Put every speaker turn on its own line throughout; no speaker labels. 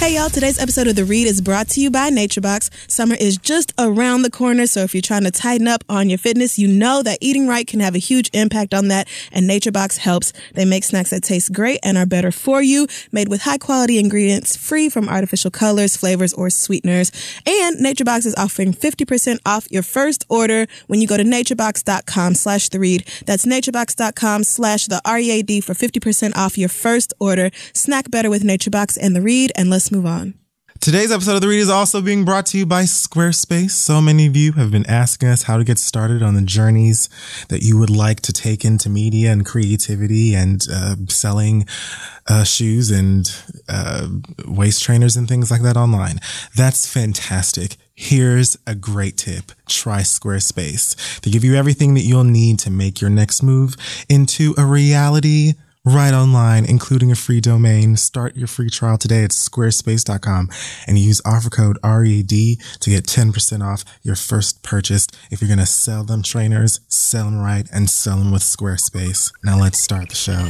Hey y'all, today's episode of The Read is brought to you by NatureBox. Summer is just around the corner, so if you're trying to tighten up on your fitness, you know that eating right can have a huge impact on that, and NatureBox helps. They make snacks that taste great and are better for you, made with high quality ingredients, free from artificial colors, flavors, or sweeteners. And NatureBox is offering 50% off your first order when you go to naturebox.com/theread. That's naturebox.com/theread for 50% off your first order. Snack better with NatureBox and The Read, and let's move on.
Today's episode of The Read is also being brought to you by Squarespace. So many of you have been asking us how to get started on the journeys that you would like to take into media and creativity and selling shoes and waist trainers and things like that online. That's fantastic. Here's a great tip. Try Squarespace. They give you everything that you'll need to make your next move into a reality right online, including a free domain. Start your free trial today at squarespace.com and use offer code READ to get 10% off your first purchase. If you're going to sell them trainers, sell them right and sell them with Squarespace. Now let's start the show.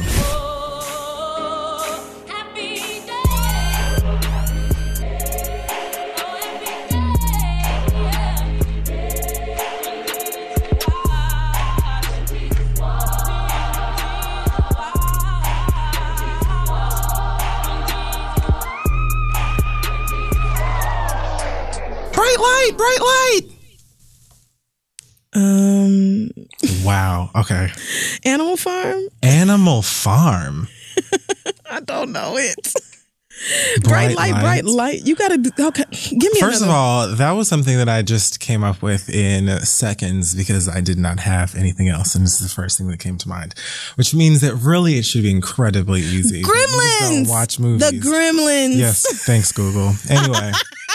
Bright light. Wow. Okay.
Animal Farm? I don't know it. Bright light. You gotta do, okay. Give me
First
another.
of all, that was something that I just came up with in seconds because I did not have anything else. And this is the first thing that came to mind, which means that really it should be incredibly easy.
Gremlins.
You just don't watch movies.
The Gremlins.
Yes. Thanks, Google. Anyway.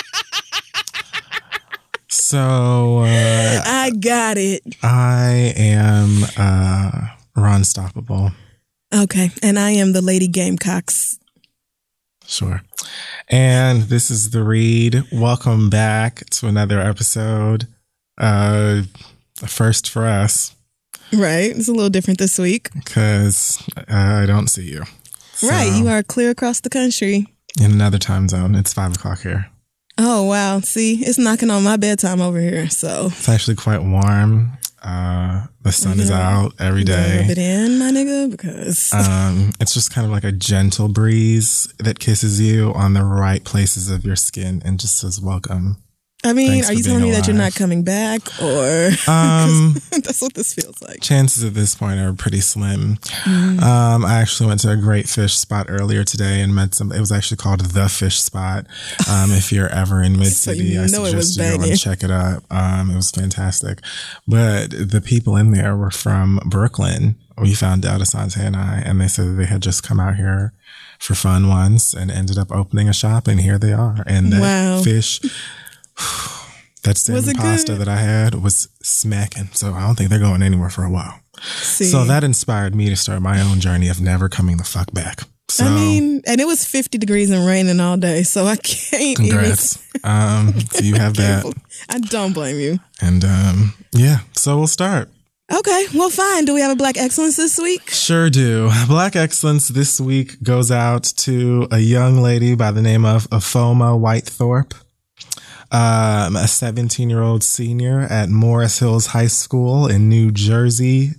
So,
I got it.
I am Ron Stoppable.
Okay. And I am the Lady Gamecocks.
Sure. And this is The Read. Welcome back to another episode. A first for us.
Right. It's a little different this week.
Because I don't see you. So,
right. You are clear across the country.
In another time zone. It's 5 o'clock here.
Oh, wow. See, it's knocking on my bedtime over here. So
it's actually quite warm. The sun is out every day.
Rub it in, my nigga, because
it's just kind of like a gentle breeze that kisses you on the right places of your skin and just says welcome.
I mean,
Thanks
are you telling me that you're not coming back, or that's what this feels like?
Chances at this point are pretty slim. I actually went to a great fish spot earlier today and met some. It was actually called The Fish Spot. If you're ever in Mid City, I suggest you go and check it out. It was fantastic. But the people in there were from Brooklyn. We found out, Asante and I, and they said that they had just come out here for fun once and ended up opening a shop, and here they are. And that fish. That salmon pasta that I had was smacking, so I don't think they're going anywhere for a while. So that inspired me to start my own journey of never coming the fuck back. So,
I mean, and it was 50 degrees and raining all day, so I can't.
Congrats. So you have that.
I don't blame you.
And yeah, so we'll start.
Okay, well, fine. Do we have a Black Excellence this week?
Sure do. Black Excellence this week goes out to a young lady by the name of Afoma Whitethorpe. A 17-year-old senior at Morris Hills High School in New Jersey.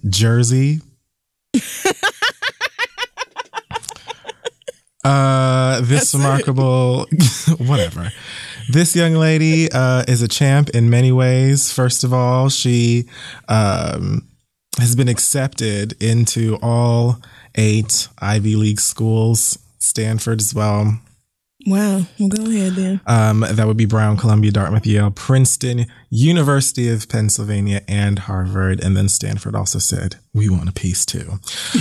This remarkable, whatever. This young lady is a champ in many ways. First of all, she has been accepted into all 8 Ivy League schools, Stanford as well.
Wow. Well, go ahead then.
That would be Brown, Columbia, Dartmouth, Yale, Princeton, University of Pennsylvania, and Harvard. And then Stanford also said, we want a piece too.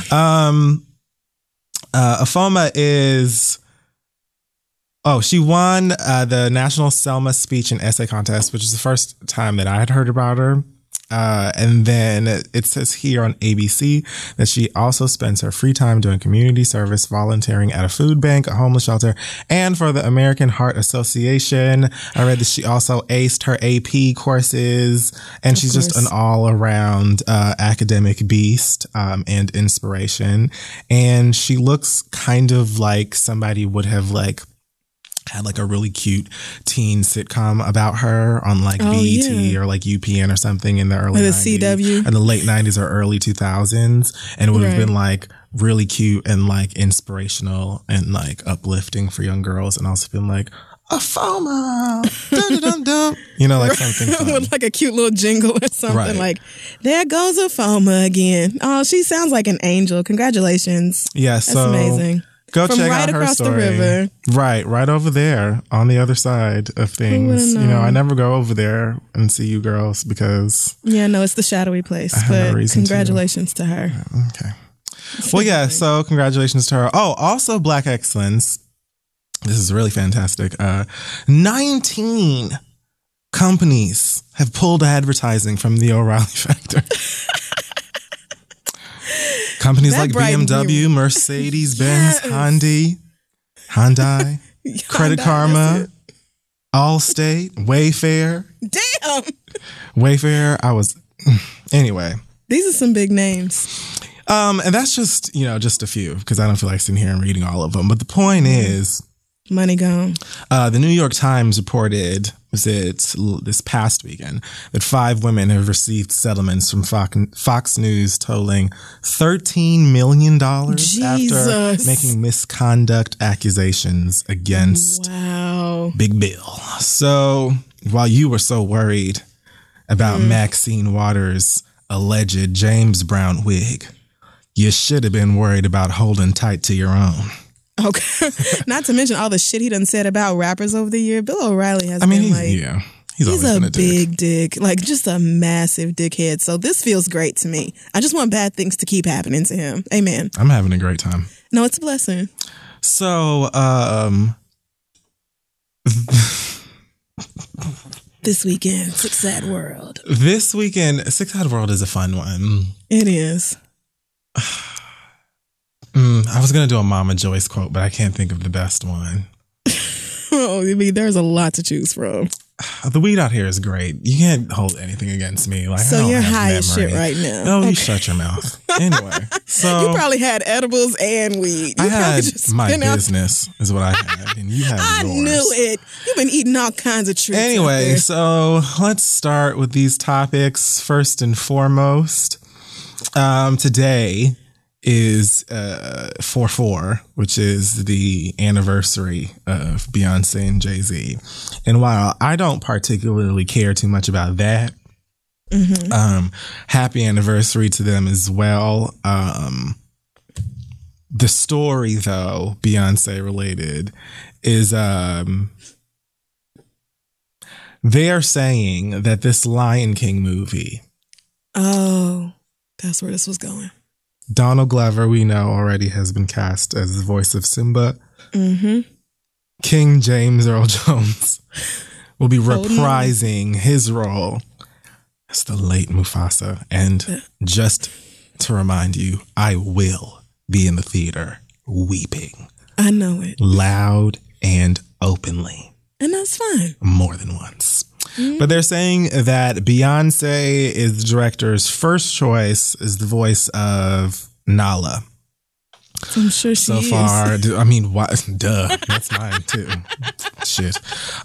Afoma is... Oh, she won the National Selma Speech and Essay Contest, which is the first time that I had heard about her. And then it says here on ABC that she also spends her free time doing community service, volunteering at a food bank, a homeless shelter, and for the American Heart Association. I read that she also aced her AP courses, and she's just an all-around academic beast and inspiration. And she looks kind of like somebody would have had like a really cute teen sitcom about her on like BET or like UPN or something in the early 90s.
CW.
In the late 90s or early 2000s. And it would have been like really cute and like inspirational and like uplifting for young girls. And also been like, a FOMO, dun-dun-dun-dun. You know, like something fun.
With like a cute little jingle or something like, there goes a FOMO again. Oh, she sounds like an angel. Congratulations.
Yeah,
That's
so
amazing.
Go
From
check
right
out her
across
story.
the river.
Right over there on the other side of things. You know, I never go over there and see you girls because...
Yeah, no, it's the shadowy place. But no congratulations to her.
Okay. Well, yeah, so congratulations to her. Oh, also Black Excellence. This is really fantastic. 19 companies have pulled advertising from the O'Reilly Factor. Companies like BMW, Mercedes-Benz, Hyundai, Credit Karma, Allstate, Wayfair.
Damn!
Wayfair, anyway.
These are some big names.
And that's just, just a few, because I don't feel like sitting here and reading all of them. But the point is...
Money gone.
The New York Times reported, this past weekend, that 5 women have received settlements from Fox News totaling $13 million after making misconduct accusations against Big Bill. So while you were so worried about Maxine Waters' alleged James Brown wig, you should have been worried about holding tight to your own.
Okay. Not to mention all the shit he done said about rappers over the year. Bill O'Reilly has been like... He's a big dick. Like, just a massive dickhead. So this feels great to me. I just want bad things to keep happening to him. Amen.
I'm having a great time.
No, it's a blessing.
So,
this weekend, Six Sad World.
This weekend, Six Sad World is a fun one.
It is.
I was going to do a Mama Joyce quote, but I can't think of the best one.
Oh, I mean, there's a lot to choose from.
The weed out here is great. You can't hold anything against me. Like,
so you're high as shit right now.
No, you shut your mouth. Anyway, so
you probably had edibles and weed.
I had my business is what I had, and you had yours.
I knew it. You've been eating all kinds of treats.
Anyway, so let's start with these topics first and foremost. Today is 4/4, which is the anniversary of Beyonce and Jay-Z. And while I don't particularly care too much about that, happy anniversary to them as well. The story, though, Beyonce related, is they're saying that this Lion King movie...
Oh, that's where this was going.
Donald Glover, we know already, has been cast as the voice of Simba. King James Earl Jones will be reprising his role as the late Mufasa. And just to remind you, I will be in the theater weeping.
I know it.
Loud and openly.
And that's fine.
More than once. But they're saying that Beyonce is the director's first choice as the voice of Nala.
I'm sure she is.
So far, I mean, what? Duh. That's mine too. Shit.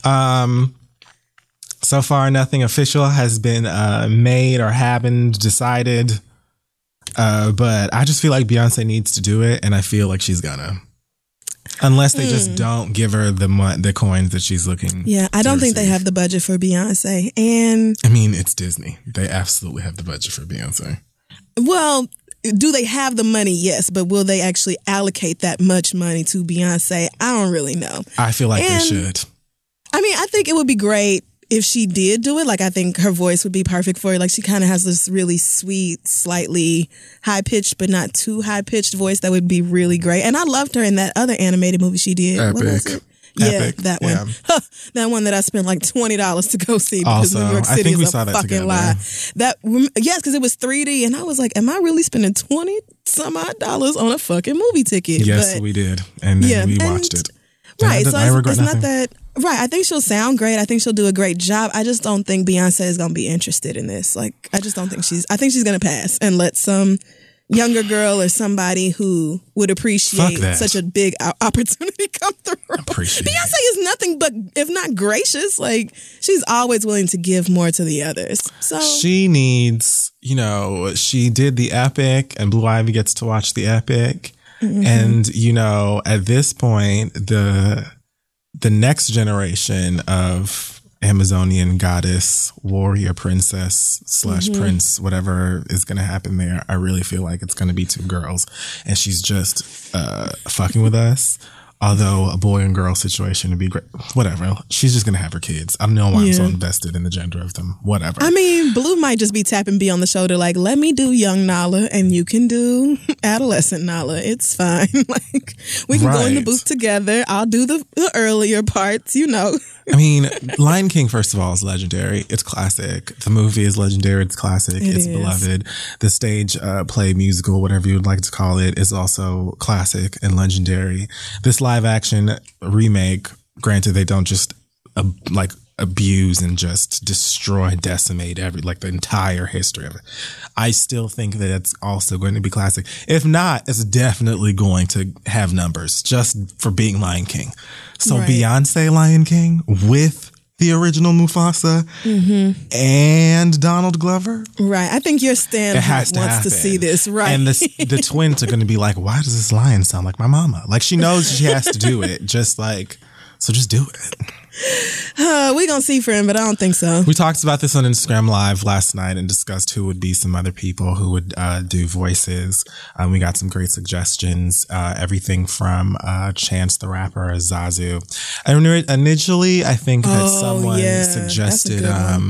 So far, nothing official has been made or happened, decided. But I just feel like Beyonce needs to do it, and I feel like she's gonna. Unless they just don't give her the coins that she's looking.
Yeah, I don't think they have the budget for Beyonce. And
I mean, it's Disney. They absolutely have the budget for Beyonce.
Well, do they have the money? Yes, but will they actually allocate that much money to Beyonce? I don't really know.
I feel like they should.
I mean, I think it would be great if she did do it. Like, I think her voice would be perfect for it. Like, she kind of has this really sweet, slightly high-pitched, but not too high-pitched voice that would be really great. And I loved her in that other animated movie she did.
Epic.
What was it? Yeah, that one. Yeah. That one that I spent like $20 to go see because
also,
New York City is a fucking lie. Yes, because it was 3D, and I was like, am I really spending $20-some-odd on a fucking movie ticket?
Yes, we did. And then we watched it.
Right, so it's not that... Right, I think she'll sound great. I think she'll do a great job. I just don't think Beyonce is going to be interested in this. Like, I just don't think I think she's going to pass and let some younger girl or somebody who would appreciate such a big opportunity come through. Beyonce is nothing but, if not gracious, like she's always willing to give more to the others. So
she needs, she did the epic and Blue Ivy gets to watch the epic. Mm-hmm. And, at this point, the next generation of Amazonian goddess, warrior, princess / prince, whatever is going to happen there, I really feel like it's going to be 2 girls. And she's just fucking with us. Although a boy and girl situation would be great. Whatever. She's just going to have her kids. I don't know why I'm so invested in the gender of them. Whatever.
I mean, Blue might just be tapping B on the shoulder like, let me do young Nala and you can do adolescent Nala. It's fine. Like, we can go in the booth together. I'll do the earlier parts,
I mean, Lion King, first of all, is legendary. It's classic. The movie is legendary. It's classic. It's beloved. The stage play, musical, whatever you would like to call it, is also classic and legendary. This live action remake, granted, they don't just abuse and just destroy, decimate the entire history of it. I still think that it's also going to be classic. If not, it's definitely going to have numbers just for being Lion King. So Beyonce Lion King with the original Mufasa and Donald Glover.
Right. I think your Stan wants to see this. Right.
And the twins are going to be like, why does this lion sound like my mama? Like, she knows she has to do it. So just do it.
We're going to see, friend, but I don't think so.
We talked about this on Instagram Live last night and discussed who would be some other people who would do voices. We got some great suggestions. Everything from Chance the Rapper, Zazu. Initially, I think that someone suggested...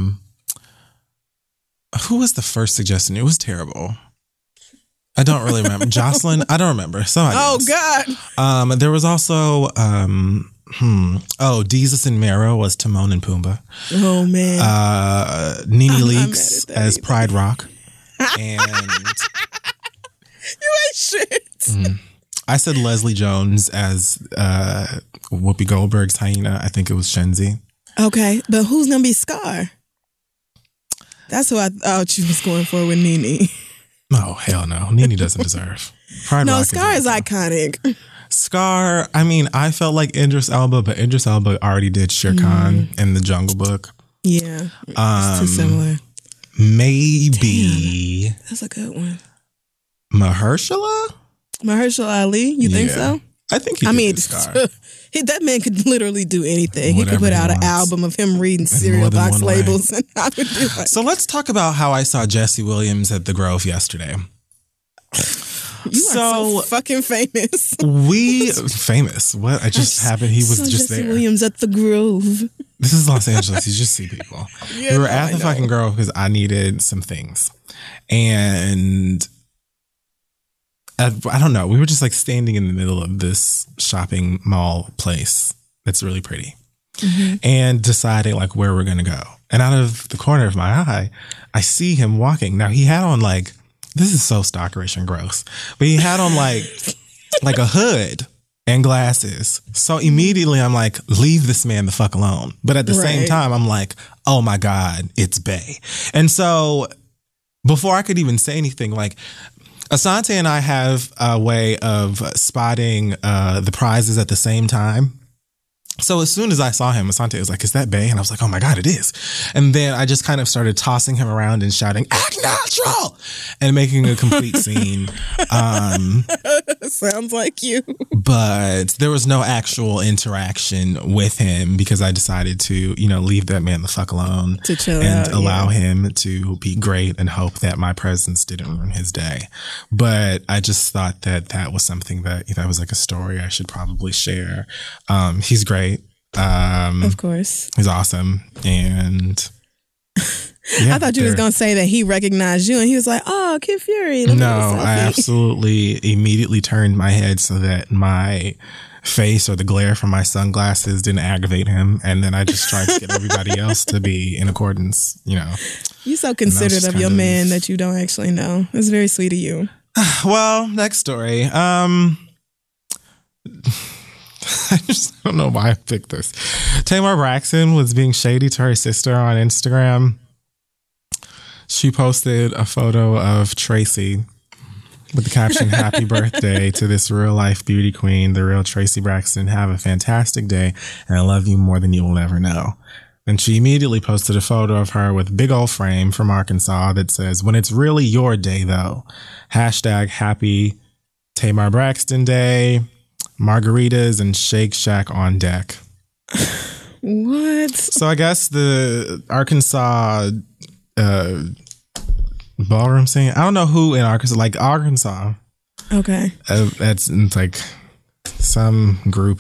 who was the first suggestion? It was terrible. I don't really remember. Jocelyn? I don't remember. Somebody else.
God.
There was also... Desus and Mero was Timon and Pumbaa.
Oh, man.
Nene Leakes as Pride Rock. And...
You ain't shit.
I said Leslie Jones as Whoopi Goldberg's hyena. I think it was Shenzi.
Okay, but who's going to be Scar? That's who I thought you was going for with Nene.
Oh, hell no. Nene doesn't deserve. Pride Rock
Scar is iconic.
Scar, I mean, I felt like Idris Elba, but Idris Elba already did Shere Khan in The Jungle Book.
Yeah, it's too similar.
Maybe.
Damn, that's a good one.
Mahershala
Ali, you think so?
I think he could do Scar.
That man could literally do anything. Whatever he could put out an album of him reading cereal box labels and I would do it.
So let's talk about how I saw Jesse Williams at the Grove yesterday.
You are so fucking famous.
Famous. What? I just happened. He was just
Jesse
there.
Williams at the Grove.
This is Los Angeles. You just see people. We were at the fucking Grove because I needed some things. And I don't know. We were just standing in the middle of this shopping mall place that's really pretty and deciding where we're going to go. And out of the corner of my eye, I see him walking. Now he had on this is so stalkerish and gross, but he had on a hood and glasses. So immediately I'm like, leave this man the fuck alone. But at the same time, I'm like, oh my God, it's Bey. And so before I could even say anything, Asante and I have a way of spotting the prizes at the same time. So as soon as I saw him, Asante was like, is that Bey? And I was like, oh my God, it is. And then I just kind of started tossing him around and shouting, act natural! And making a complete scene.
Sounds like you.
But there was no actual interaction with him because I decided to, leave that man the fuck alone.
To chill
and
out,
allow him to be great and hope that my presence didn't ruin his day. But I just thought that was something that was a story I should probably share. He's great.
Of course.
He's awesome. And
I thought you was going to say that he recognized you and he was like, oh, Kid Fury.
No, I absolutely immediately turned my head so that my face or the glare from my sunglasses didn't aggravate him. And then I just tried to get everybody else to be in accordance, You're
so considerate of your man that you don't actually know. It's very sweet of you.
Well, next story. I just don't know why I picked this. Tamar Braxton was being shady to her sister on Instagram. She posted a photo of Tracy with the caption, "Happy birthday to this real life beauty queen, the real Tracy Braxton. Have a fantastic day, and I love you more than you will ever know." And she immediately posted a photo of her with a big old frame from Arkansas that says, "When it's really your day, though. Hashtag happy Tamar Braxton Day. Margaritas and Shake Shack on deck."
What?
So I guess the Arkansas ballroom scene. I don't know who in Arkansas, like Arkansas.
Okay.
That's like some group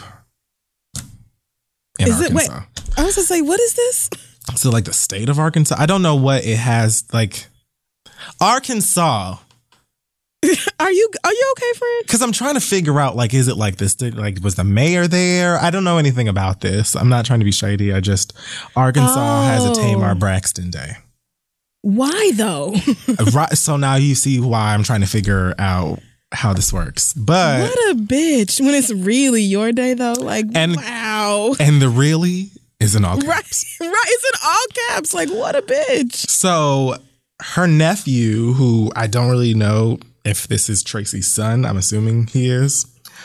in Arkansas.
Wait, I was gonna say, what is this?
So like the state of Arkansas. I don't know what it has. Like Arkansas.
Are you okay, friend?
Because I'm trying to figure out, like, is it like this? Like, was the mayor there? I don't know anything about this. I'm not trying to be shady. Arkansas has a Tamar Braxton Day.
Why though?
Right. So now you see why I'm trying to figure out how this works. But
what a bitch. When it's really your day though, like, wow.
And the really is in all caps.
Right. It's in all caps. Like, what a bitch.
So her nephew, who I don't really know if this is Tracy's son, I'm assuming he is,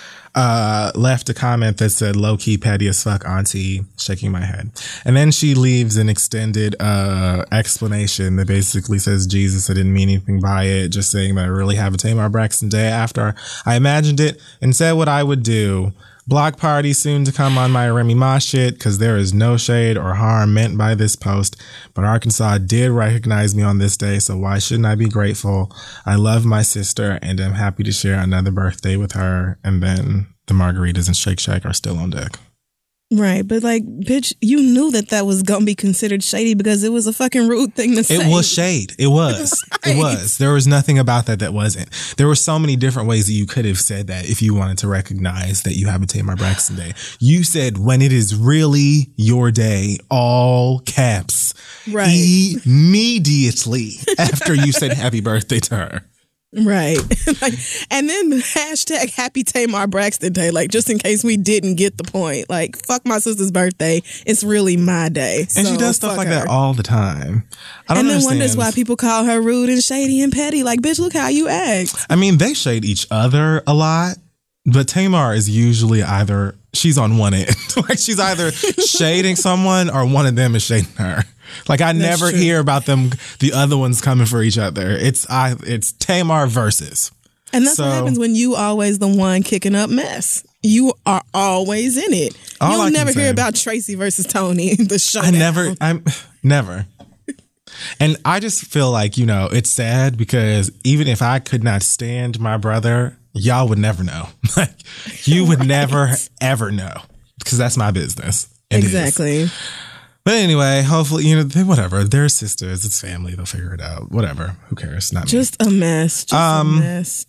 left a comment that said, "Low key petty as fuck, auntie," shaking my head. And then she leaves an extended explanation that basically says, "Jesus, I didn't mean anything by it. Just saying that I really have a Tamar Braxton Day after I imagined it and said what I would do. Block party soon to come on my Remy Ma shit, because there is no shade or harm meant by this post. But Arkansas did recognize me on this day, so why shouldn't I be grateful? I love my sister and am happy to share another birthday with her." And then the margaritas and Shake Shack are still on deck.
Right, but like, bitch, you knew that was gonna be considered shady because it was a fucking rude thing to say.
It was shade. It was. Right. It was. There was nothing about that wasn't. There were so many different ways that you could have said that if you wanted to recognize that you have a Tamar Braxton Day. You said, "When it is really your day," all caps.
Right.
Immediately after you said happy birthday to her.
Right. Like, and then hashtag happy Tamar Braxton Day, like, just in case we didn't get the point. Like, fuck my sister's birthday. It's really my day.
And she does stuff like that all the time. I don't
and then
understand.
wonders why people call her rude and shady and petty. Like, bitch, look how you act.
I mean, they shade each other a lot, but Tamar is usually she's on one end. Like, she's either shading someone or one of them is shading her. Like, I never hear about the other ones coming for each other. It's Tamar versus.
And that's what happens when you always the one kicking up mess. You are always in it. You'll never hear about Tracy versus Tony, the showdown.
I'm never. And I just feel like, it's sad because even if I could not stand my brother, y'all would never know. Like, you would never, ever know, because that's my business.
Exactly.
But anyway, hopefully, whatever. They're sisters. It's family. They'll figure it out. Whatever. Who cares? Not
just me. A mess. Just a mess.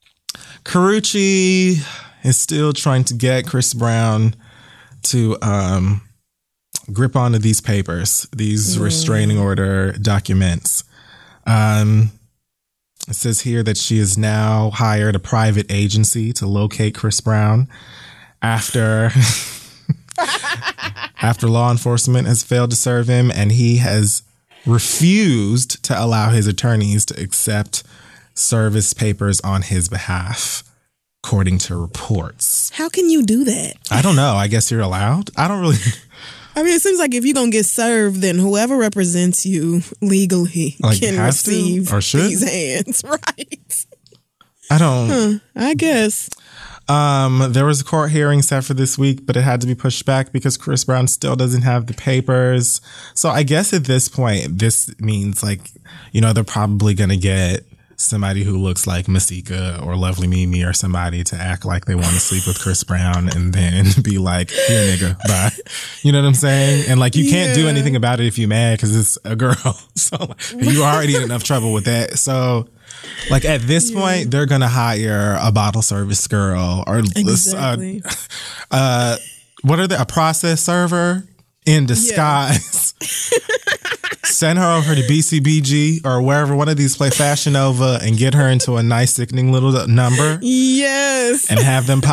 Karrueche is still trying to get Chris Brown to grip onto these papers, these restraining order documents. It says here that she has now hired a private agency to locate Chris Brown after law enforcement has failed to serve him, and he has refused to allow his attorneys to accept service papers on his behalf, according to reports.
How can you do that?
I don't know. I guess you're allowed. I don't really...
I mean, it seems like if you're going to get served, then whoever represents you legally can receive these hands. Right.
I don't...
I guess.
There was a court hearing set for this week, but it had to be pushed back because Chris Brown still doesn't have the papers. So I guess at this point, this means they're probably going to get somebody who looks like Masika or Lovely Mimi or somebody to act like they want to sleep with Chris Brown and then be like, "Here, nigga, bye." You know what I'm saying? And you can't do anything about it if you're mad because it's a girl. So you're already in enough trouble with that. So at this point, they're going to hire a bottle service girl or
exactly.
A process server in disguise. Send her over to BCBG or wherever one of these play Fashion Nova and get her into a nice sickening little number.
Yes.
And have them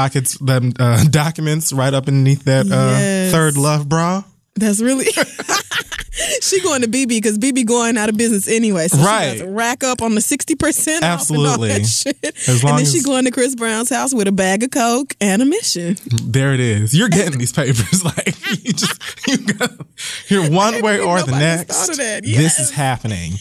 documents right up underneath that Third Love bra.
That's really... She going to BB because BB going out of business anyway. So
Right.
she got to rack up on the 60%
Absolutely.
off and all that shit.
As long
And then
as-
she going to Chris Brown's house with a bag of Coke and a mission.
There it is. You're getting these papers. Like you're one way or the
Nobody
next.
thought of that.
This
Yes.
is happening.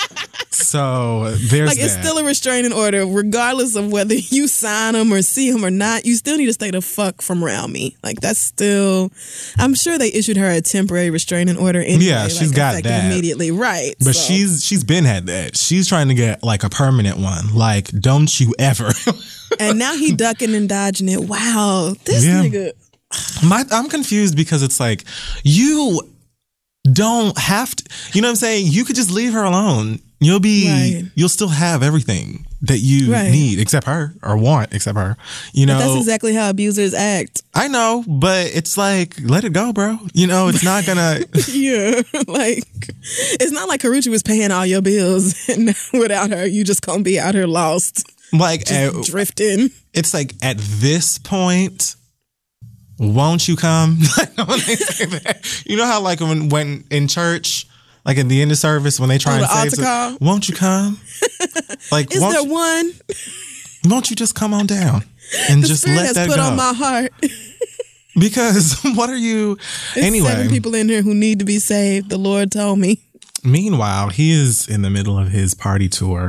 So there's
Like, it's
that.
still a restraining order, regardless of whether you sign them or see them or not. You still need to stay the fuck from around me. Like, that's still. I'm sure they issued her a temporary restraining order anyway.
Yeah, she's got
effective
that.
immediately, right?
But
so.
she's been had that. She's trying to get like a permanent one. Like, don't you ever.
And now he ducking and dodging it. Wow, this
Yeah.
nigga.
I'm confused because it's like you don't have to. You know what I'm saying? You could just leave her alone. You'll still have everything that you
Right.
need except her or want except her. You know,
That's exactly how abusers act.
I know, but it's like, let it go, bro. You know, it's not gonna.
Yeah, like it's not like Karrueche was paying all your bills, and without her, you just gonna be out here lost,
Like,
drifting.
it's like at this point, won't you come? When they say that. You know how like when in church, like at the end of service, when they try
Oh,
and
the
say,
altar call?
won't you come? Like,
Is there one?
won't you just come on down and
The
just
Spirit
let
has
that
put
go?
on my heart.
Because what are you?
There's
Anyway,
7 people in here who need to be saved. The Lord told me.
meanwhile, he is in the middle of his party tour,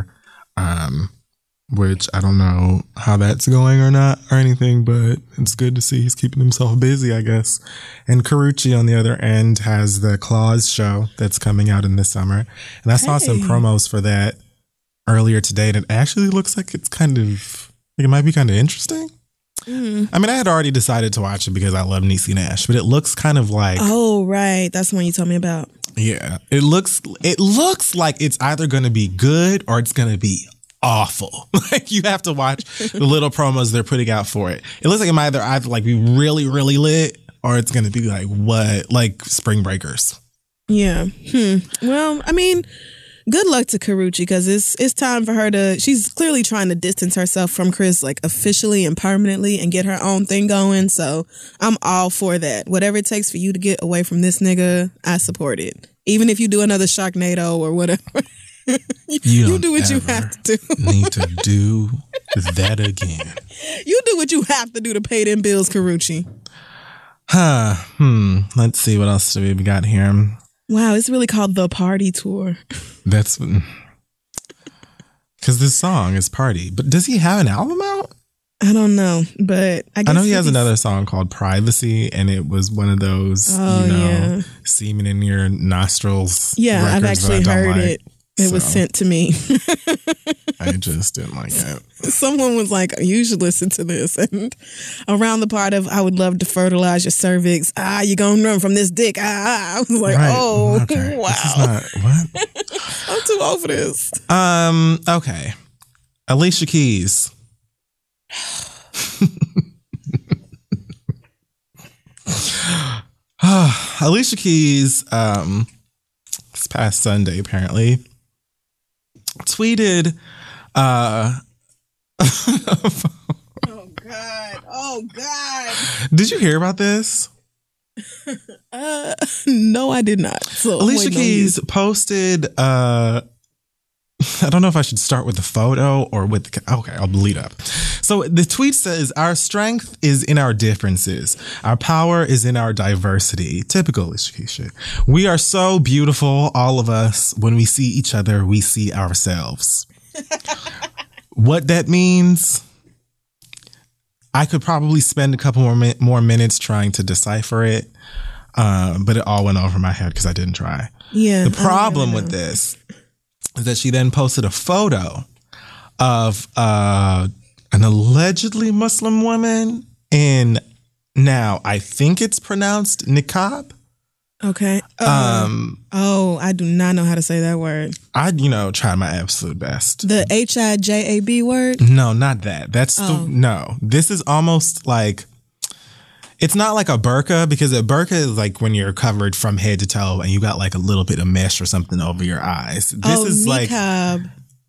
which I don't know how that's going or not or anything, but it's good to see he's keeping himself busy, I guess. And Karrueche on the other end has the Claws show that's coming out in this summer. And I saw some
Hey.
promos for that earlier today, and it actually looks like it's kind of, like it might be kind of interesting. I mean, I had already decided to watch it because I love Niecy Nash, but it looks kind of like,
Oh, right. That's the one you told me about.
yeah, it looks like it's either going to be good or it's going to be awful. Like, you have to watch the little promos they're putting out for it. It looks like it might either like be really, really lit or it's going to be like what, like Spring Breakers.
Yeah. Well, I mean, good luck to Karrueche because it's time for her to. She's clearly trying to distance herself from Chris, like officially and permanently, and get her own thing going. So I'm all for that. Whatever it takes for you to get away from this nigga, I support it. Even if you do another Sharknado or whatever. You do what you have to do.
Need to do that again.
You do what you have to do to pay them bills, Karrueche.
Let's see what else do we got here.
Wow, it's really called The Party Tour.
That's because this song is Party. But does he have an album out?
I don't know, but I guess
I know he has
50
another song called Privacy, and it was one of those,
yeah.
semen in your nostrils.
Yeah, I've
records that I
actually
don't
heard
like.
it. It was
So,
sent to me.
I just didn't like it.
Someone was like, you should listen to this. And around the part of, I would love to fertilize your cervix. You're going to run from this dick. I was like,
Right.
oh,
Okay.
wow.
This is not, what?
I'm too old for this.
Okay. Alicia Keys. Alicia Keys, this past Sunday, apparently, tweeted,
Oh, God. Oh, God.
did you hear about this?
No, I did not. So I'm
Alicia
waiting on you.
Keys posted, I don't know if I should start with the photo or with okay, I'll lead up. So the tweet says, our strength is in our differences. Our power is in our diversity. Typical Alicia Keys shit. We are so beautiful, all of us. When we see each other, we see ourselves. What that means, I could probably spend a couple more minutes trying to decipher it. But it all went over my head because I didn't try.
Yeah.
The problem with this is that she then posted a photo of an allegedly Muslim woman in, now I think it's pronounced niqab.
Okay. I do not know how to say that word.
I, tried my absolute best.
The HIJAB word?
No, not that. That's no. This is almost like, it's not like a burqa, because a burqa is like when you're covered from head to toe and you got like a little bit of mesh or something over your eyes. This is like,
niqab.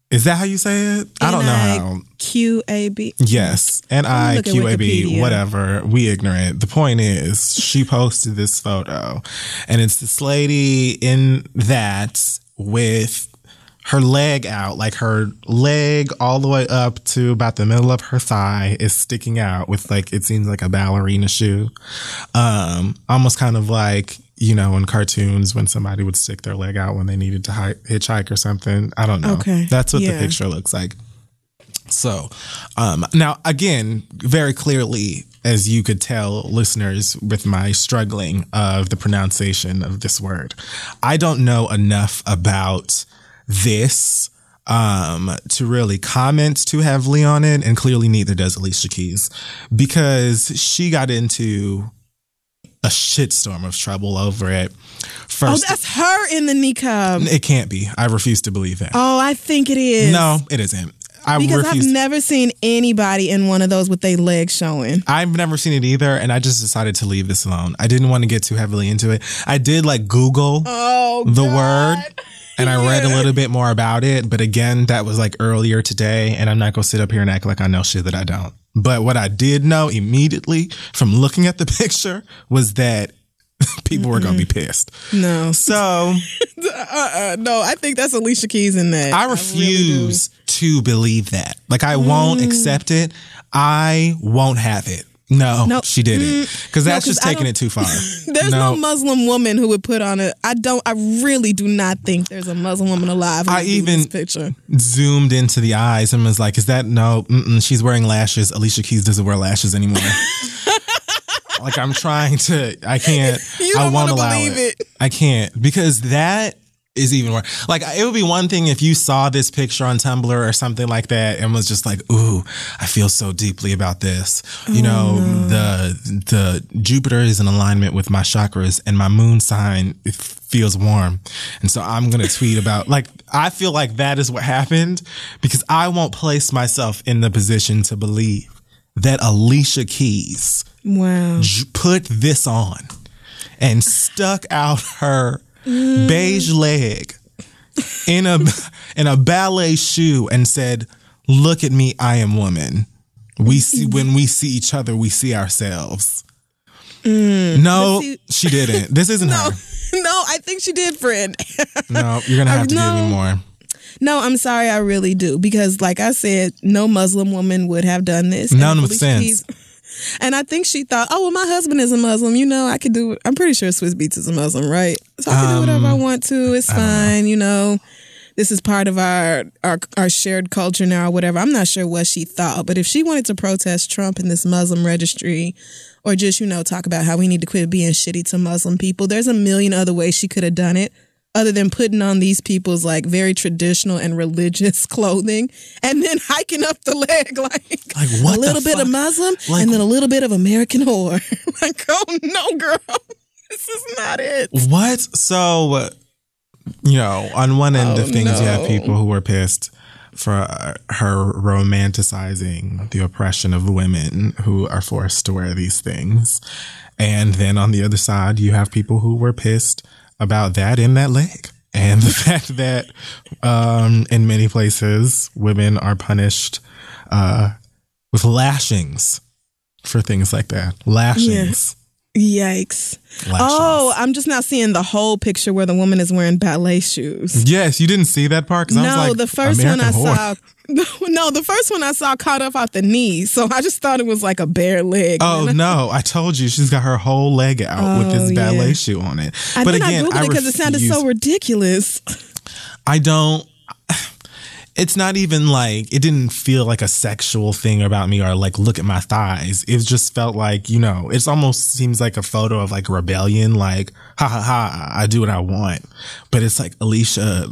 Is that how you say it? I don't know how.
QAB.
Yes. NIQAB, whatever. We ignorant. The point is, she posted this photo, and it's this lady in that with her leg out, like her leg all the way up to about the middle of her thigh is sticking out with like, it seems like a ballerina shoe. Almost kind of like, you know, in cartoons when somebody would stick their leg out when they needed to hitchhike or something. I don't know.
Okay.
That's what the picture looks like. So, now again, very clearly, as you could tell listeners with my struggling of the pronunciation of this word, I don't know enough about this to really comment too heavily on it. And clearly neither does Alicia Keys, because she got into a shitstorm of trouble over it. First,
that's her in the niqab.
It can't be. I refuse to believe that.
Oh, I think it is.
No, it isn't.
Because I've never seen anybody in one of those with their legs showing.
I've never seen it either, and I just decided to leave this alone. I didn't want to get too heavily into it. I did like Google the word, and I read a little bit more about it. But again, that was like earlier today, and I'm not going to sit up here and act like I know shit that I don't. But what I did know immediately from looking at the picture was that people were going to be pissed.
No.
So.
No, I think that's Alicia Keys in that.
I refuse to believe that. Like, I won't accept it. I won't have it. No, she didn't. Because that's just taking it too far.
There's no Muslim woman who would put on it. I really do not think there's a Muslim woman alive who would do this picture.
Zoomed into the eyes and was like, is that she's wearing lashes. Alicia Keys doesn't wear lashes anymore. Like, I'm trying to, I can't, I won't allow it. I can't, because that is even worse. Like, it would be one thing if you saw this picture on Tumblr or something like that and was just like, ooh, I feel so deeply about this. You know, the Jupiter is in alignment with my chakras and my moon sign, it feels warm. And so I'm going to tweet about, like, I feel like that is what happened, because I won't place myself in the position to believe that Alicia Keys put this on and stuck out her beige leg in a ballet shoe and said, "Look at me, I am woman. When we see each other, we see ourselves." No, she didn't. This isn't her.
No, I think she did, friend.
No, you're gonna have to give me more.
No, I'm sorry, I really do. Because like I said, no Muslim woman would have done this.
None with sense.
And I think she thought, oh, well, my husband is a Muslim. You know, I could do it. I'm pretty sure Swizz Beatz is a Muslim, right? So I can do whatever I want to. It's fine, you know. This is part of our shared culture now or whatever. I'm not sure what she thought. But if she wanted to protest Trump in this Muslim registry, or just, you know, talk about how we need to quit being shitty to Muslim people, there's a million other ways she could have done it, other than putting on these people's like very traditional and religious clothing and then hiking up the leg like
what
a little bit of Muslim and then a little bit of American whore. Like, oh no, girl, this is not it.
What? So, you know, on one end of things, you have people who were pissed for her romanticizing the oppression of women who are forced to wear these things. And then on the other side, you have people who were pissed about that in that leg. And the fact that in many places, women are punished with lashings for things like that. Lashings.
Yikes.
Lashings.
Oh, I'm just now seeing the whole picture where the woman is wearing ballet shoes.
Yes, you didn't see that part?
No,
I was like,
the first
American
one I
whore.
saw. No, the first one I saw caught up out the knees, so I just thought it was like a bare leg.
Oh no! I told you she's got her whole leg out with this ballet shoe on it.
But again, I Googled it because it sounded so ridiculous.
I don't. It's not even like, it didn't feel like a sexual thing about me or like, look at my thighs. It just felt like, you know, it almost seems like a photo of like rebellion, like, ha ha ha, I do what I want. But it's like, Alicia,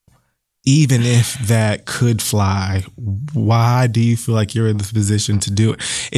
even if that could fly, why do you feel like you're in this position to do it?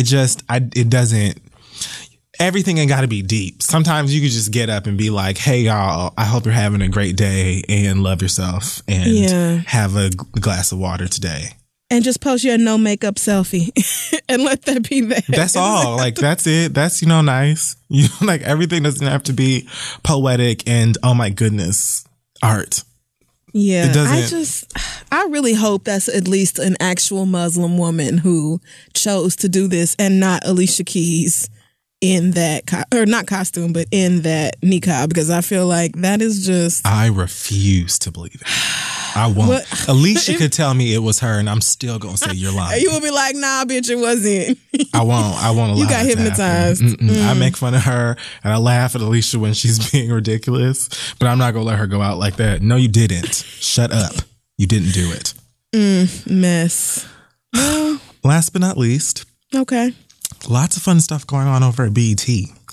It doesn't, everything ain't got to be deep. Sometimes you could just get up and be like, hey, y'all, I hope you're having a great day and love yourself and have a glass of water today.
And just post your no makeup selfie and let that be that.
That's all. Like, that's it. That's, you know, nice. You know, like, everything doesn't have to be poetic and, oh my goodness, art.
Yeah,
It doesn't.
I really hope that's at least an actual Muslim woman who chose to do this and not Alicia Keys in that, or not costume, but in that niqab, because I feel like that is just...
I refuse to believe it. I won't.
What?
Alicia could tell me it was her, and I'm still gonna say you're lying.
You will be like, nah, bitch, it wasn't.
I won't allow
You got
that to
hypnotized.
happen. I make fun of her, and I laugh at Alicia when she's being ridiculous, but I'm not gonna let her go out like that. No, you didn't. Shut up. You didn't do it.
Mess. Well,
Last but not least,
okay.
lots of fun stuff going on over at BET.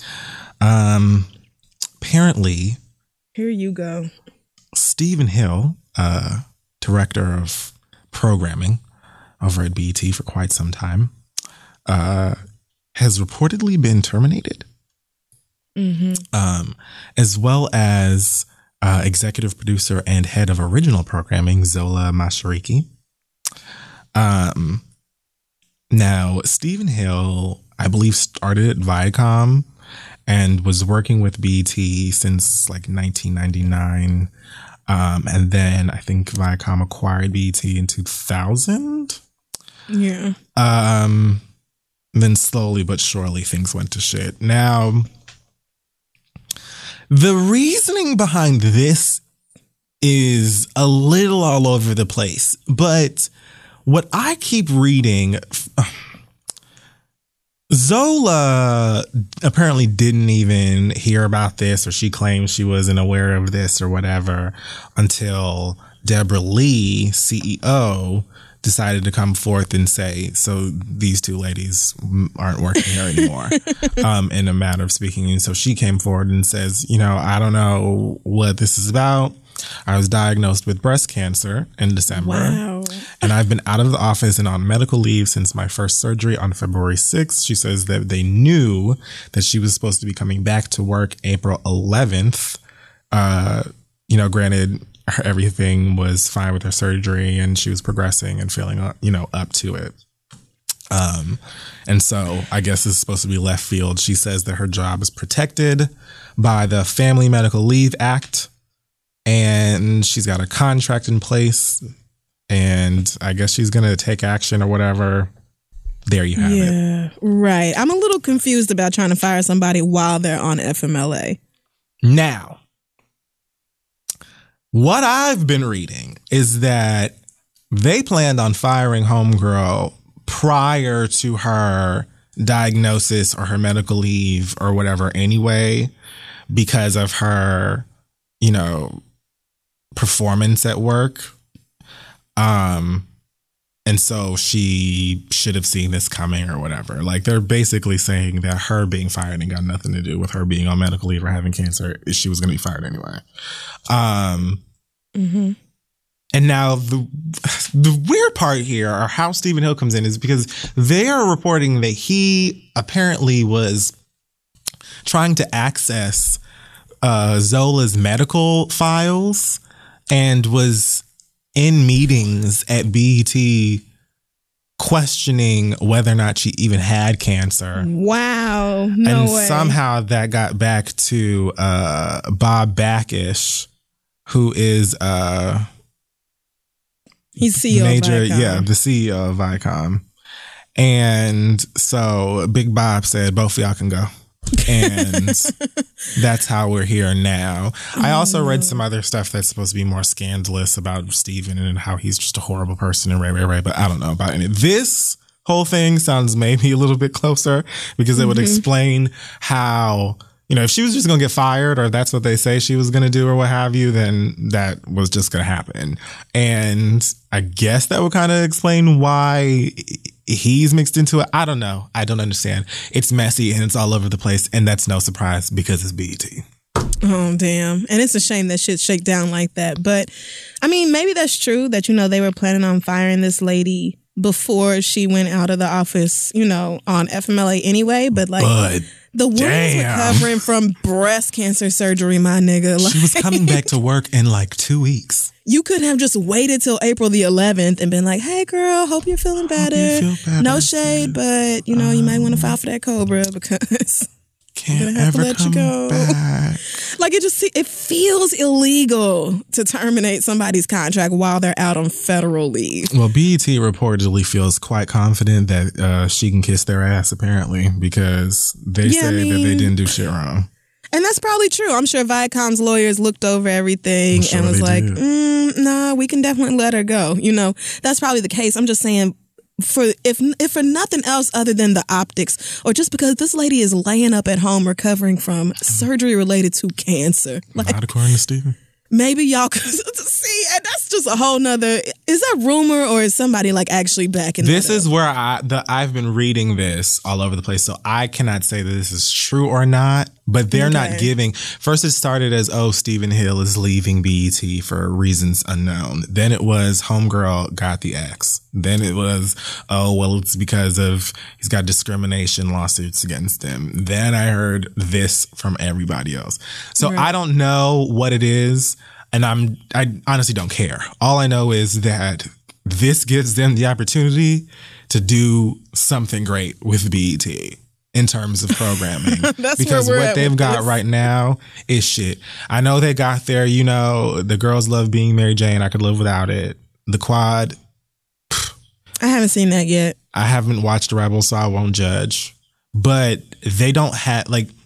Apparently,
Here you go.
Stephen Hill, director of programming over at BET for quite some time, has reportedly been terminated, as well as executive producer and head of original programming, Zola Mashariki. Now, Stephen Hill, I believe, started at Viacom and was working with BET since like 1999. And then I think Viacom acquired BET in 2000.
Yeah.
Then slowly but surely things went to shit. Now, the reasoning behind this is a little all over the place, but what I keep reading, Zola apparently didn't even hear about this, or she claims she wasn't aware of this or whatever until Deborah Lee, CEO, decided to come forth and say, so these two ladies aren't working here anymore, in a matter of speaking. And so she came forward and says, I don't know what this is about. I was diagnosed with breast cancer in December.
Wow.
And I've been out of the office and on medical leave since my first surgery on February 6th. She says that they knew that she was supposed to be coming back to work April 11th. Granted, everything was fine with her surgery and she was progressing and feeling, up to it. And so I guess it's supposed to be left field. She says that her job is protected by the Family Medical Leave Act, and she's got a contract in place, and I guess she's going to take action or whatever. There you have it.
Yeah, right. I'm a little confused about trying to fire somebody while they're on FMLA.
Now, what I've been reading is that they planned on firing Homegirl prior to her diagnosis or her medical leave or whatever anyway, because of her, performance at work. And so she should have seen this coming or whatever. Like, they're basically saying that her being fired ain't got nothing to do with her being on medical leave or having cancer. She was going to be fired anyway. And now the weird part here, or how Stephen Hill comes in, is because they are reporting that he apparently was trying to access Zola's medical files and was in meetings at BET questioning whether or not she even had cancer.
Wow.
And
No way.
somehow that got back to Bob Backish, who is
He's CEO of Viacom.
the CEO of Viacom. And so Big Bob said, both of y'all can go. And that's how we're here now. I also read some other stuff that's supposed to be more scandalous about Stephen and how he's just a horrible person and right. But I don't know about any. This whole thing sounds maybe a little bit closer, because it would explain how, if she was just going to get fired, or that's what they say she was going to do or what have you, then that was just going to happen. And I guess that would kind of explain why he's mixed into it. I don't know. I don't understand. It's messy and it's all over the place, and that's no surprise because it's BET.
Oh, damn. And it's a shame that shit shake down like that. But, I mean, maybe that's true that, they were planning on firing this lady before she went out of the office, on FMLA anyway. But, the woman's recovering from breast cancer surgery, my nigga.
She was coming back to work in 2 weeks.
You could have just waited till April the 11th and been like, hey, girl, hope you're feeling better. No shade, but, you might want to file for that COBRA because
can't
I'm gonna have
ever
to let
come
you go.
back.
Like it feels illegal to terminate somebody's contract while they're out on federal leave.
Well, BET reportedly feels quite confident that she can kiss their ass, apparently, because they say that they didn't do shit wrong.
And that's probably true. I'm sure Viacom's lawyers looked over everything and was like, nah, we can definitely let her go. You know, that's probably the case. I'm just saying, if for nothing else other than the optics, or just because this lady is laying up at home recovering from surgery related to cancer.
Like, not according to Stephen.
Maybe y'all could see, and that's just a whole nother. Is that rumor or is somebody like actually backing
this? Is where I've been reading this all over the place, so I cannot say that this is true or not. But they're not giving. First, it started as Stephen Hill is leaving BET for reasons unknown. Then it was homegirl got the axe. Then it was it's because of he's got discrimination lawsuits against him. Then I heard this from everybody else. So I don't know what it is. And I honestly don't care. All I know is that this gives them the opportunity to do something great with BET in terms of programming. Because what they've got right now is shit. I know they got there, the girls love being Mary Jane. I could live without it. The Quad.
I haven't seen that yet.
I haven't watched Rebel, so I won't judge. But they don't have,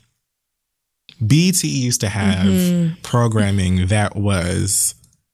BET used to have programming that was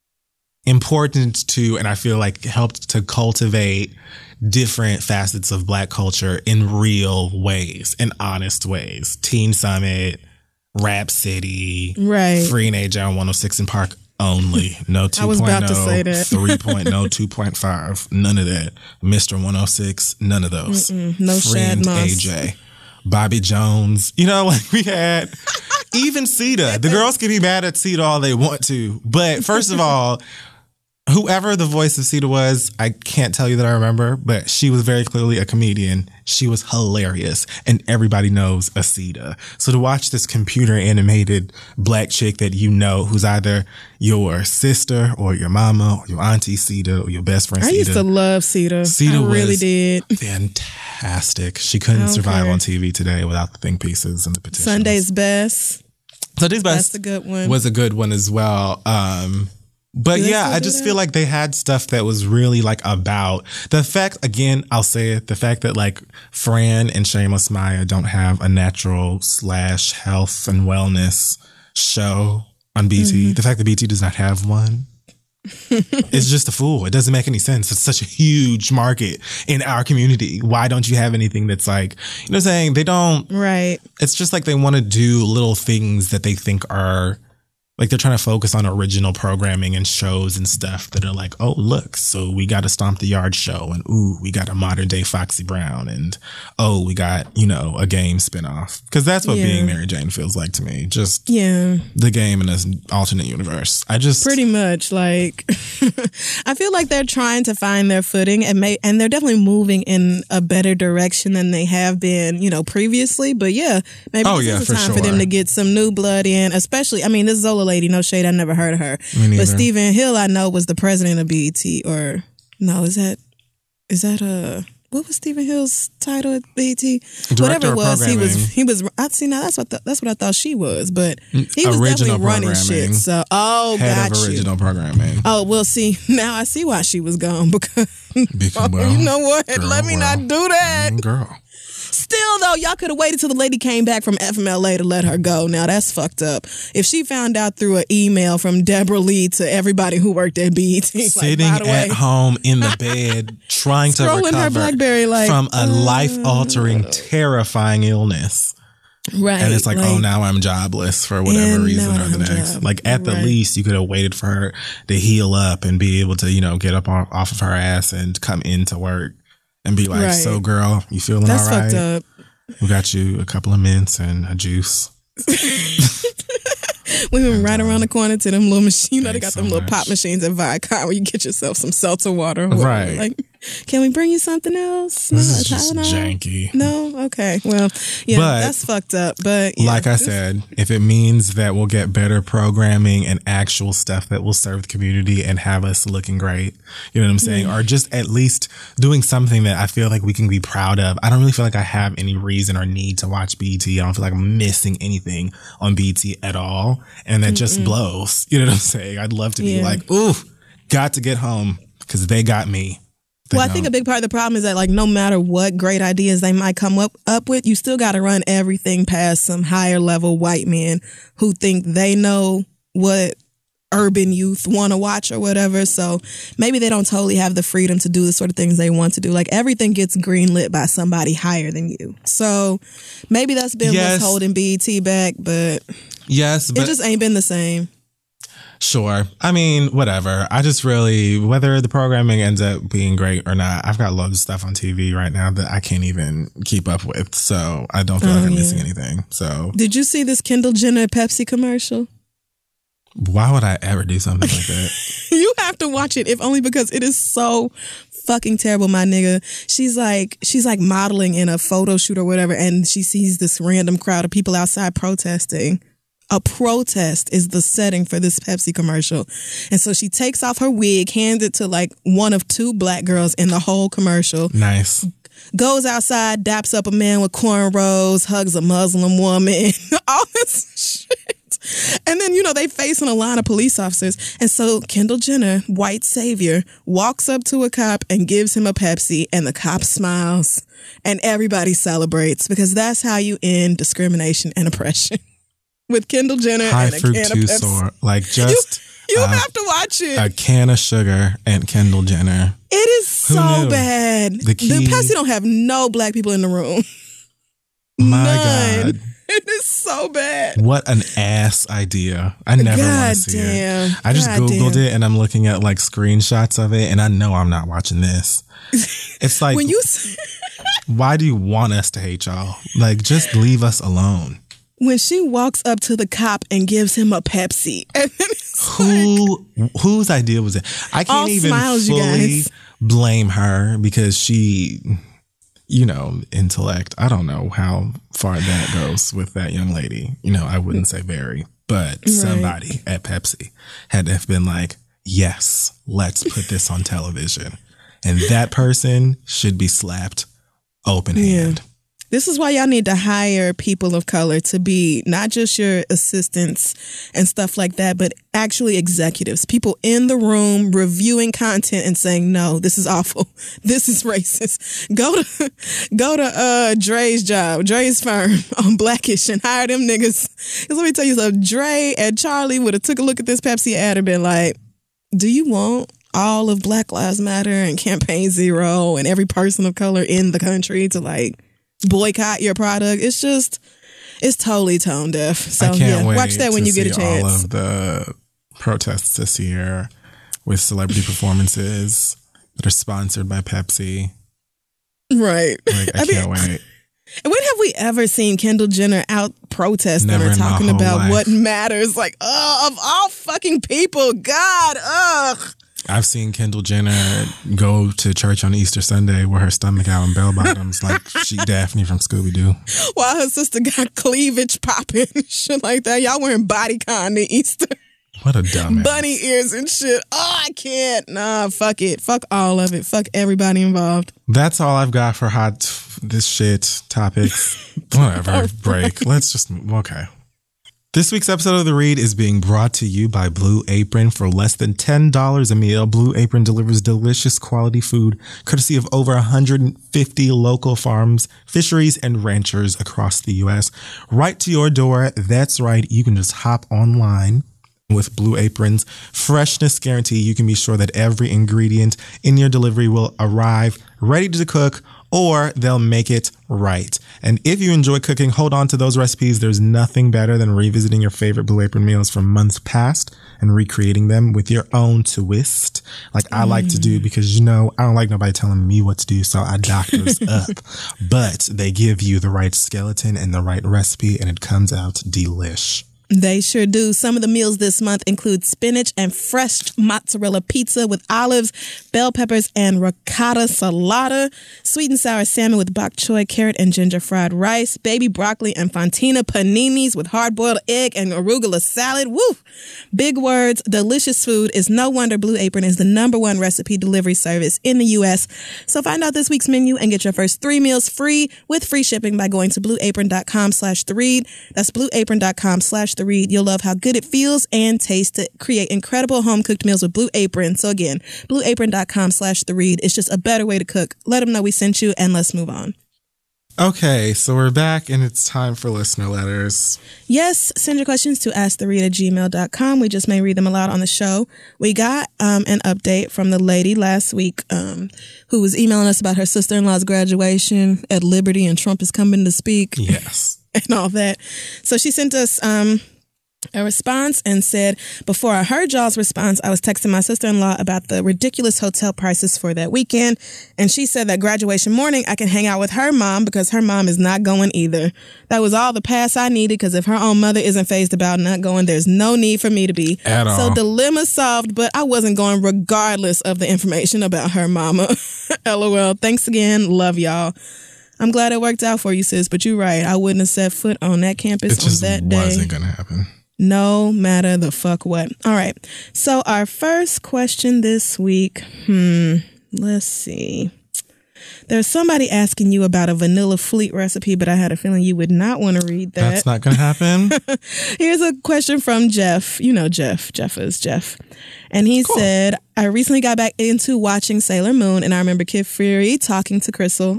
important to, and I feel like helped to cultivate different facets of Black culture in real ways, in honest ways. Teen Summit, Rap City, Free and AJ on 106 in Park only. No 2.0,
I was about to say that.
3.0, 2.5, none of that. Mr. 106, none of those.
No
Free and AJ. Bobby Jones, we had even Sita. The girls can be mad at Sita all they want to. But first of all, whoever the voice of Sita was, I can't tell you that I remember, but she was very clearly a comedian. She was hilarious. And everybody knows a Sita. So to watch this computer animated Black chick that who's either your sister or your mama or your auntie Sita or your best friend Sita.
I used to love Sita. I really did.
Fantastic. She couldn't survive on TV today without the think pieces and the petitions.
Sunday's Best. That's a good one.
Was a good one as well. But yeah, I just feel like they had stuff that was really about the fact, again, I'll say it, the fact that Fran and Shameless Maya don't have a natural / health and wellness show on BT. The fact that BT does not have one is just a fool. It doesn't make any sense. It's such a huge market in our community. Why don't you have anything that's what I'm saying? They don't.
Right.
It's just they want to do little things that they think are they're trying to focus on original programming and shows and stuff that are oh, look, so we got a Stomp the Yard show, and ooh, we got a modern day Foxy Brown, and oh, we got, a game spinoff. Because that's what being Mary Jane feels like to me. Just the game in an alternate universe. Pretty much, I
feel like they're trying to find their footing and they're definitely moving in a better direction than they have been, previously. But maybe this is a time for them to get some new blood in, especially, this Zola lady, no shade, I never heard of her. But Stephen Hill, I know, was the president of BET, or no, is that what was Stephen Hill's title at BET?
Director
Whatever it was, he was. I see now. That's what I thought she was, but he was definitely running shit. So, head of original
programming.
Oh well, see now I see why she was gone because you know what? Let me not do that,
girl.
Still, though, y'all could have waited till the lady came back from FMLA to let her go. Now, that's fucked up. If she found out through an email from Deborah Lee to everybody who worked at BET.
Sitting at home in the bed, trying to recover
her BlackBerry,
from a life-altering, terrifying illness.
Right.
And it's now I'm jobless for whatever reason or the next. At the least, you could have waited for her to heal up and be able to, get up off of her ass and come into work. And be so girl, you feeling all right?
That's fucked up.
We got you a couple of mints and a juice.
We went right around the corner to them little machines. They got them little pop machines at Viacom where you get yourself some seltzer water.
Right.
Can we bring you something else?
This is just janky.
No? Okay. Well, yeah, but that's fucked up. But yeah,
like I said, if it means that we'll get better programming and actual stuff that will serve the community and have us looking great, you know what I'm saying? Or just at least doing something that I feel like we can be proud of. I don't really feel like I have any reason or need to watch BET. I don't feel like I'm missing anything on BET at all. And that just blows. You know what I'm saying? I'd love to be like, ooh, got to get home because they got me.
I think a big part of the problem is that, like, no matter what great ideas they might come up with, you still got to run everything past some higher level white men who think they know what urban youth want to watch or whatever. So maybe they don't totally have the freedom to do the sort of things they want to do. Like, everything gets greenlit by somebody higher than you. So maybe that's been what's holding BET back, but it just ain't been the same.
Sure. I mean, whatever. I just really, whether the programming ends up being great or not, I've got loads of stuff on TV right now that I can't even keep up with. So I don't feel like I'm missing anything. So
did you see this Kendall Jenner Pepsi commercial?
Why would I ever do something like that?
You have to watch it, if only because it is so fucking terrible, my nigga. She's like modeling in a photo shoot or whatever, and she sees this random crowd of people outside protesting. A protest is the setting for this Pepsi commercial. And so she takes off her wig, hands it to like one of two black girls in the whole commercial.
Nice.
Goes outside, daps up a man with cornrows, hugs a Muslim woman, all this shit. And then, you know, they facing a line of police officers. And so Kendall Jenner, white savior, walks up to a cop and gives him a Pepsi, and the cop smiles and everybody celebrates, because that's how you end discrimination and oppression. With Kendall Jenner
high
and a
fruit
can of
too
Pepsi.
Sore. Like, just
you have to watch it.
A can of sugar and Kendall Jenner.
It is so bad. The Pepsi don't have no black people in the room.
My
None.
God.
It is so bad.
What an ass idea. I never want to see it. I just Googled it and I'm looking at like screenshots of it, and I know I'm not watching this. It's like, why do you want us to hate y'all? Like, just leave us alone.
When she walks up to the cop and gives him a Pepsi. And
whose idea was it? I can't even fully blame her, because she, you know, intellect. I don't know how far that goes with that young lady. You know, I wouldn't say very, but somebody at Pepsi had to have been like, yes, let's put this on television. And that person should be slapped open hand.
This is why y'all need to hire people of color to be not just your assistants and stuff like that, but actually executives, people in the room reviewing content and saying, no, this is awful. This is racist. Go to Dre's job, Dre's firm on Blackish, and hire them niggas. Because let me tell you something, Dre and Charlie would have took a look at this Pepsi ad and been like, do you want all of Black Lives Matter and Campaign Zero and every person of color in the country to like boycott your product? It's totally tone deaf. So
I can't wait
watch that when you get a chance.
All of the protests this year with celebrity performances that are sponsored by Pepsi.
Right.
Like, I can't wait.
When have we ever seen Kendall Jenner out protesting or talking about what matters? Like, of all fucking people, God, ugh.
I've seen Kendall Jenner go to church on Easter Sunday with her stomach out and bell bottoms like she Daphne from Scooby-Doo.
While her sister got cleavage popping, shit like that. Y'all wearing bodycon to Easter.
What a dumbass.
Bunny ears and shit. Oh, I can't. Nah, fuck it. Fuck all of it. Fuck everybody involved.
That's all I've got for this shit topics. Whatever. Break. Let's just, okay. This week's episode of The Read is being brought to you by Blue Apron. For less than $10 a meal, Blue Apron delivers delicious quality food courtesy of over 150 local farms, fisheries, and ranchers across the U.S. right to your door. That's right. You can just hop online. With Blue Apron's freshness guarantee, you can be sure that every ingredient in your delivery will arrive ready to cook, or they'll make it right. And if you enjoy cooking, hold on to those recipes. There's nothing better than revisiting your favorite Blue Apron meals from months past and recreating them with your own twist, like I like to do, because, you know, I don't like nobody telling me what to do, so I doctors up. But they give you the right skeleton and the right recipe, and it comes out delish.
They sure do. Some of the meals this month include spinach and fresh mozzarella pizza with olives, bell peppers, and ricotta salata, sweet and sour salmon with bok choy, carrot, and ginger fried rice, baby broccoli and fontina paninis with hard-boiled egg and arugula salad. Woo! Big words, delicious food. Is no wonder Blue Apron is the #1 recipe delivery service in the U.S. So find out this week's menu and get your first 3 meals free with free shipping by going to blueapron.com/theread. That's blueapron.com/theread. You'll love how good it feels and tastes to create incredible home-cooked meals with Blue Apron. So again, blueapron.com/theread. It's just a better way to cook. Let them know we sent you, and let's move on.
Okay, so we're back and it's time for listener letters.
Yes, send your questions to asktheread@gmail.com. We just may read them aloud on the show. We got an update from the lady last week who was emailing us about her sister-in-law's graduation at Liberty and Trump is coming to speak.
Yes.
And all that. So she sent us a response and said, before I heard y'all's response, I was texting my sister-in-law about the ridiculous hotel prices for that weekend. And she said that graduation morning, I can hang out with her mom because her mom is not going either. That was all the pass I needed because if her own mother isn't fazed about not going, there's no need for me to be.
At all.
So dilemma solved, but I wasn't going regardless of the information about her mama. LOL. Thanks again. Love y'all. I'm glad it worked out for you, sis, but you're right. I wouldn't have set foot on that campus on that day.
It just wasn't going to happen.
No matter the fuck what. All right. So our first question this week, let's see. There's somebody asking you about a vanilla fleet recipe, but I had a feeling you would not want to read that.
That's not going to happen.
Here's a question from Jeff. You know Jeff. Jeff is Jeff. And he said, I recently got back into watching Sailor Moon, and I remember Kid Fury talking Crystal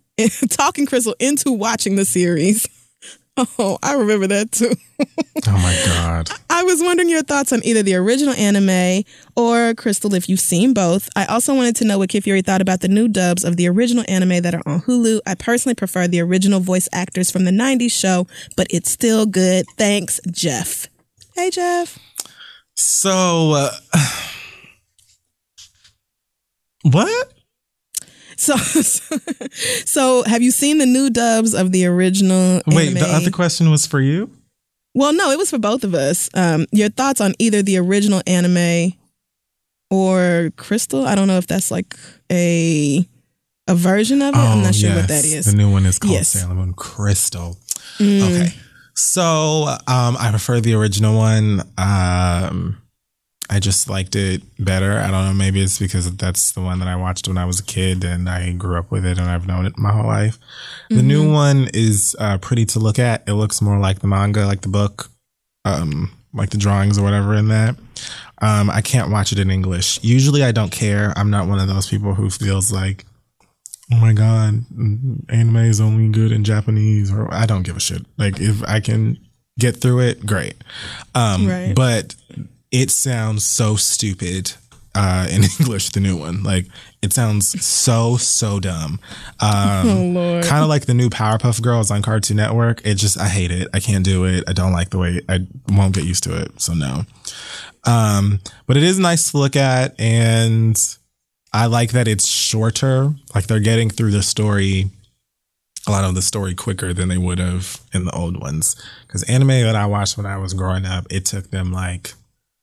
into watching the series. Oh, I remember that too.
Oh my God.
I was wondering your thoughts on either the original anime or Crystal, if you've seen both. I also wanted to know what Kid Fury thought about the new dubs of the original anime that are on Hulu. I personally prefer the original voice actors from the 90s show, but it's still good. Thanks, Jeff. Hey, Jeff.
So, what?
So have you seen the new dubs of the original
Wait,
anime?
the other question was for you?
Well, no, it was for both of us. Your thoughts on either the original anime or Crystal? I don't know if that's like a version of it. I'm not sure what that is.
The new one is called Sailor Moon Crystal. Okay. So I prefer the original one. I just liked it better. I don't know. Maybe it's because that's the one that I watched when I was a kid and I grew up with it and I've known it my whole life. The new one is pretty to look at. It looks more like the manga, like the book, like the drawings or whatever in that. I can't watch it in English. Usually I don't care. I'm not one of those people who feels like, oh my God, anime is only good in Japanese, or I don't give a shit. Like if I can get through it, great.
Right.
But it sounds so stupid in English, the new one. Like, it sounds so dumb.
Oh, Lord.
Kind of like the new Powerpuff Girls on Cartoon Network. I hate it. I can't do it. I don't like the way, I won't get used to it. So no. But it is nice to look at, and I like that it's shorter. Like, they're getting through a lot of the story quicker than they would have in the old ones. Because anime that I watched when I was growing up, it took them like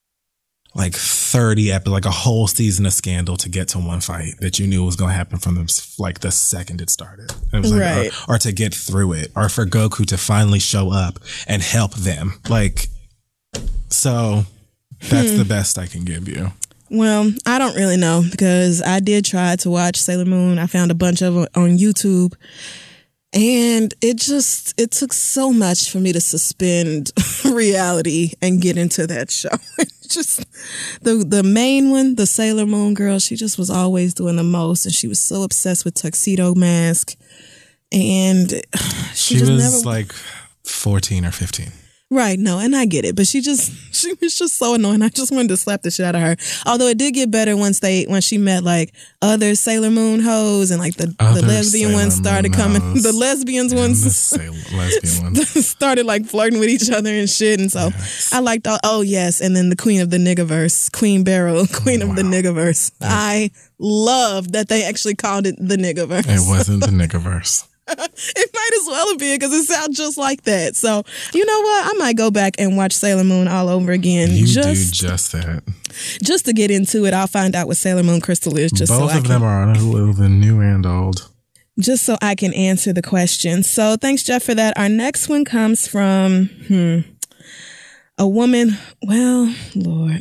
30 episodes, like a whole season of Scandal to get to one fight that you knew was going to happen from like the second it started. It was like,
right.
or to get through it, or for Goku to finally show up and help them. Like, so that's the best I can give you.
Well, I don't really know because I did try to watch Sailor Moon. I found a bunch of it on YouTube. And it took so much for me to suspend reality and get into that show. Just the main one, the Sailor Moon girl, she just was always doing the most. And she was so obsessed with Tuxedo Mask. And
she was like 14 or 15.
Right, no, and I get it, but she was just so annoying. I just wanted to slap the shit out of her. Although it did get better when she met like other Sailor Moon hoes and like the lesbian ones started coming. The lesbian ones started like flirting with each other and shit. And so I liked and then the Queen of the Niggaverse, Queen Beryl, Queen of the Niggaverse. I love that they actually called it the Niggaverse.
It wasn't the Niggaverse.
It might as well have been because it sounds just like that. So, you know what? I might go back and watch Sailor Moon all over again.
You do just that.
Just to get into it, I'll find out what Sailor Moon Crystal is.
Both of them are on Hulu, the new and old.
Just so I can answer the question. So thanks, Jeff, for that. Our next one comes from a woman. Well, Lord.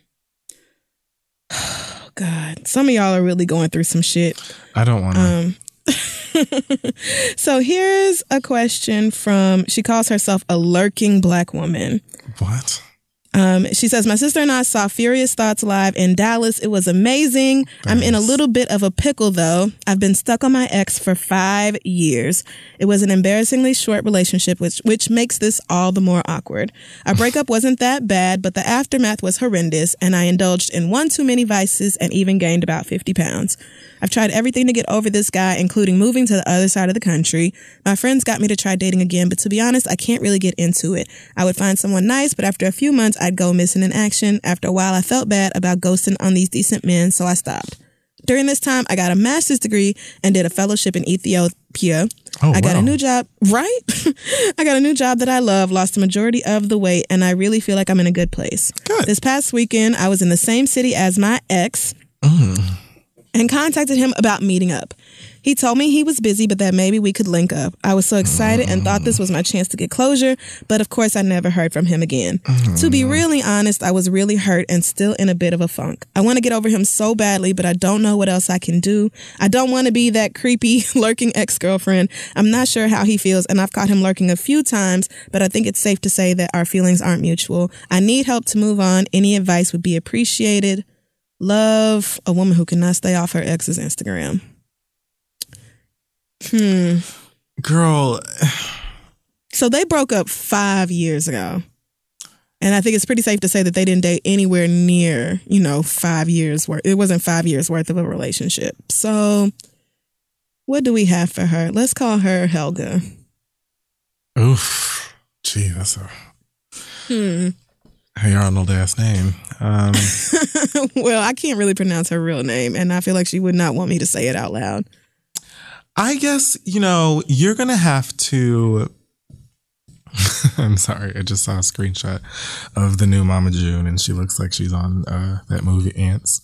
Oh, God. Some of y'all are really going through some shit.
I don't want to.
So here's a question from, she calls herself a lurking black woman.
What?
She says, my sister and I saw Furious Thoughts live in Dallas. It was amazing. Thanks. I'm in a little bit of a pickle, though. I've been stuck on my ex for 5 years. It was an embarrassingly short relationship, which makes this all the more awkward. Our breakup wasn't that bad, but the aftermath was horrendous, and I indulged in one too many vices and even gained about 50 pounds. I've tried everything to get over this guy, including moving to the other side of the country. My friends got me to try dating again, but to be honest, I can't really get into it. I would find someone nice, but after a few months, I'd go missing in action. After a while, I felt bad about ghosting on these decent men, so I stopped. During this time, I got a master's degree and did a fellowship in Ethiopia. I got a new job, right? I got a new job that I love, lost the majority of the weight, and I really feel like I'm in a good place.
Good.
This past weekend, I was in the same city as my ex. And contacted him about meeting up. He told me he was busy, but that maybe we could link up. I was so excited and thought this was my chance to get closure, but of course I never heard from him again. To be really honest, I was really hurt and still in a bit of a funk. I want to get over him so badly, but I don't know what else I can do. I don't want to be that creepy, lurking ex-girlfriend. I'm not sure how he feels, and I've caught him lurking a few times, but I think it's safe to say that our feelings aren't mutual. I need help to move on. Any advice would be appreciated. Love, a woman who cannot stay off her ex's Instagram.
Girl.
So they broke up 5 years ago. And I think it's pretty safe to say that they didn't date anywhere near, 5 years worth. It wasn't 5 years worth of a relationship. So what do we have for her? Let's call her Helga.
Oof. Gee, that's a... Hey, Arnold ass name.
Well, I can't really pronounce her real name, and I feel like she would not want me to say it out loud.
I guess, you're going to have to... I'm sorry, I just saw a screenshot of the new Mama June, and she looks like she's on that movie Ants.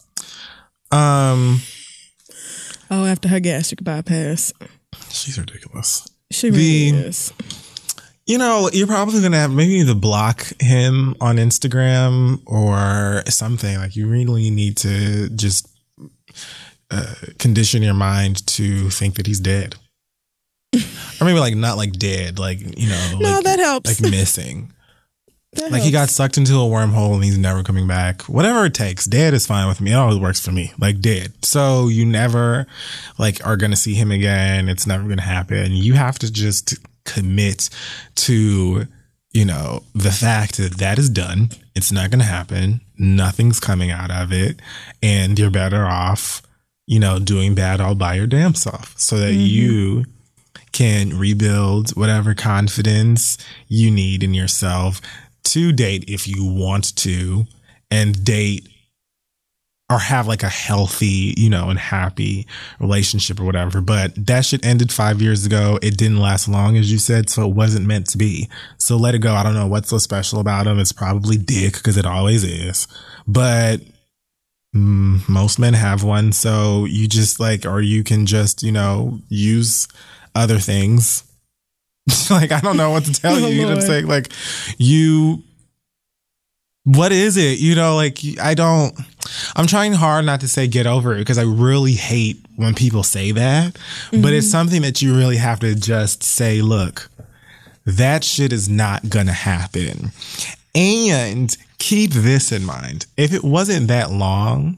After her gastric bypass.
She's ridiculous.
She really is.
You're probably going to have maybe to block him on Instagram or something. Like, you really need to just condition your mind to think that he's dead. Or maybe, not dead,
No, that helps.
Like missing. He got sucked into a wormhole and he's never coming back. Whatever it takes. Dead is fine with me. It always works for me. Dead. So you never, are going to see him again. It's never going to happen. You have to just commit to, the fact that is done. It's not going to happen. Nothing's coming out of it. And you're better off, doing bad all by your damn self so that you can rebuild whatever confidence you need in yourself to date if you want to, and date or have a healthy, and happy relationship or whatever. But that shit ended 5 years ago. It didn't last long, as you said, so it wasn't meant to be. So let it go. I don't know what's so special about him. It's probably dick, because it always is. But most men have one. So you just or you can just, use other things. I don't know what to tell you. You know what I'm saying? What is it? I'm trying hard not to say get over it, because I really hate when people say that, but it's something that you really have to just say, look, that shit is not gonna happen. And keep this in mind. If it wasn't that long,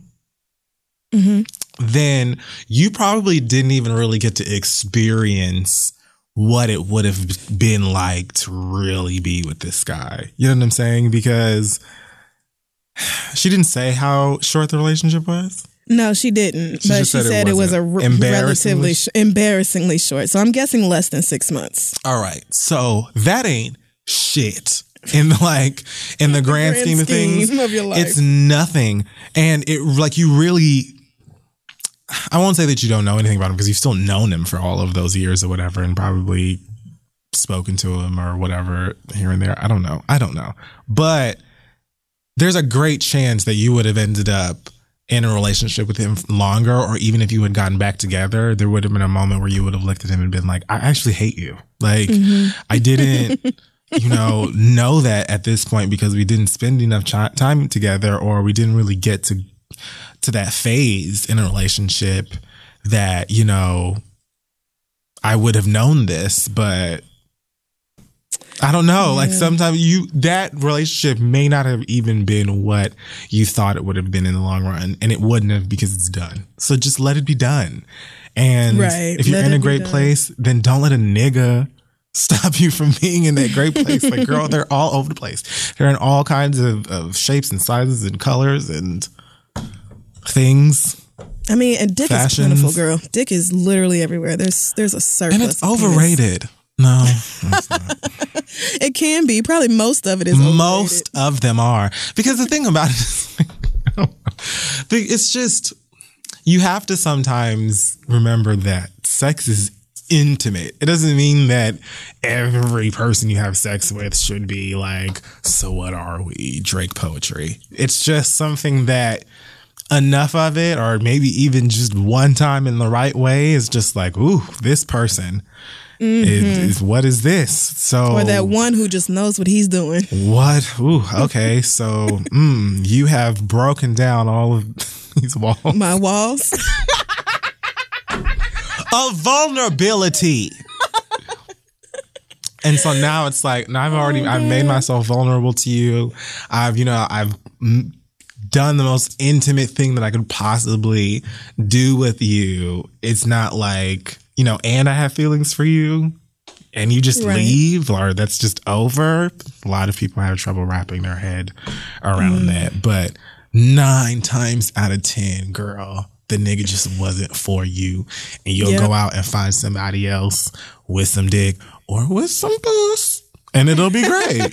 then you probably didn't even really get to experience what it would have been like to really be with this guy. You know what I'm saying? Because she didn't say how short the relationship was.
No, she didn't. But she said it was a relatively embarrassingly short. So I'm guessing less than 6 months.
All right. So that ain't shit in the grand scheme of things.
Of your life.
It's nothing. And it you really, I won't say that you don't know anything about him because you've still known him for all of those years or whatever, and probably spoken to him or whatever here and there. I don't know. But there's a great chance that you would have ended up in a relationship with him longer, or even if you had gotten back together, there would have been a moment where you would have looked at him and been like, I actually hate you. Like, I didn't, know that at this point because we didn't spend enough time together, or we didn't really get to that phase in a relationship that, I would have known this, but I don't know. Yeah. Like sometimes that relationship may not have even been what you thought it would have been in the long run, and it wouldn't have because it's done. So just let it be done. And if you're in a great place, then don't let a nigga stop you from being in that great place. Like, girl, they're all over the place. They're in all kinds of shapes and sizes and colors and things.
I mean, and dick is plentiful, girl. Dick is literally everywhere. There's a surplus.
And it's overrated. No, it's not.
It can be. Probably most of it is overrated.
Most of them are. Because the thing about it is, it's just, you have to sometimes remember that sex is intimate. It doesn't mean that every person you have sex with should be like, so what are we? Drake poetry. It's just something that enough of it, or maybe even just one time in the right way, is just like, ooh, this person is what is this? So,
or that one who just knows what he's doing.
What? Ooh, okay. So you have broken down all of these walls.
My walls
of vulnerability. And so now it's like, now I've made myself vulnerable to you. I've done the most intimate thing that I could possibly do with you. It's not like, and I have feelings for you and you just leave, or that's just over. A lot of people have trouble wrapping their head around that. But 9 times out of 10, girl, the nigga just wasn't for you. And you'll go out and find somebody else with some dick or with some puss, and it'll be great.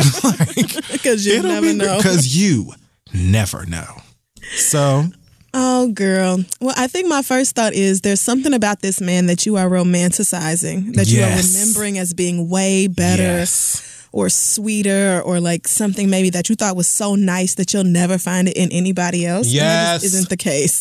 Because you never know.
Because you never know. So,
oh, girl. Well, I think my first thought is there's something about this man that you are romanticizing, that you are remembering as being way better or sweeter, or like something maybe that you thought was so nice that you'll never find it in anybody else.
Yes.
And that just isn't the case.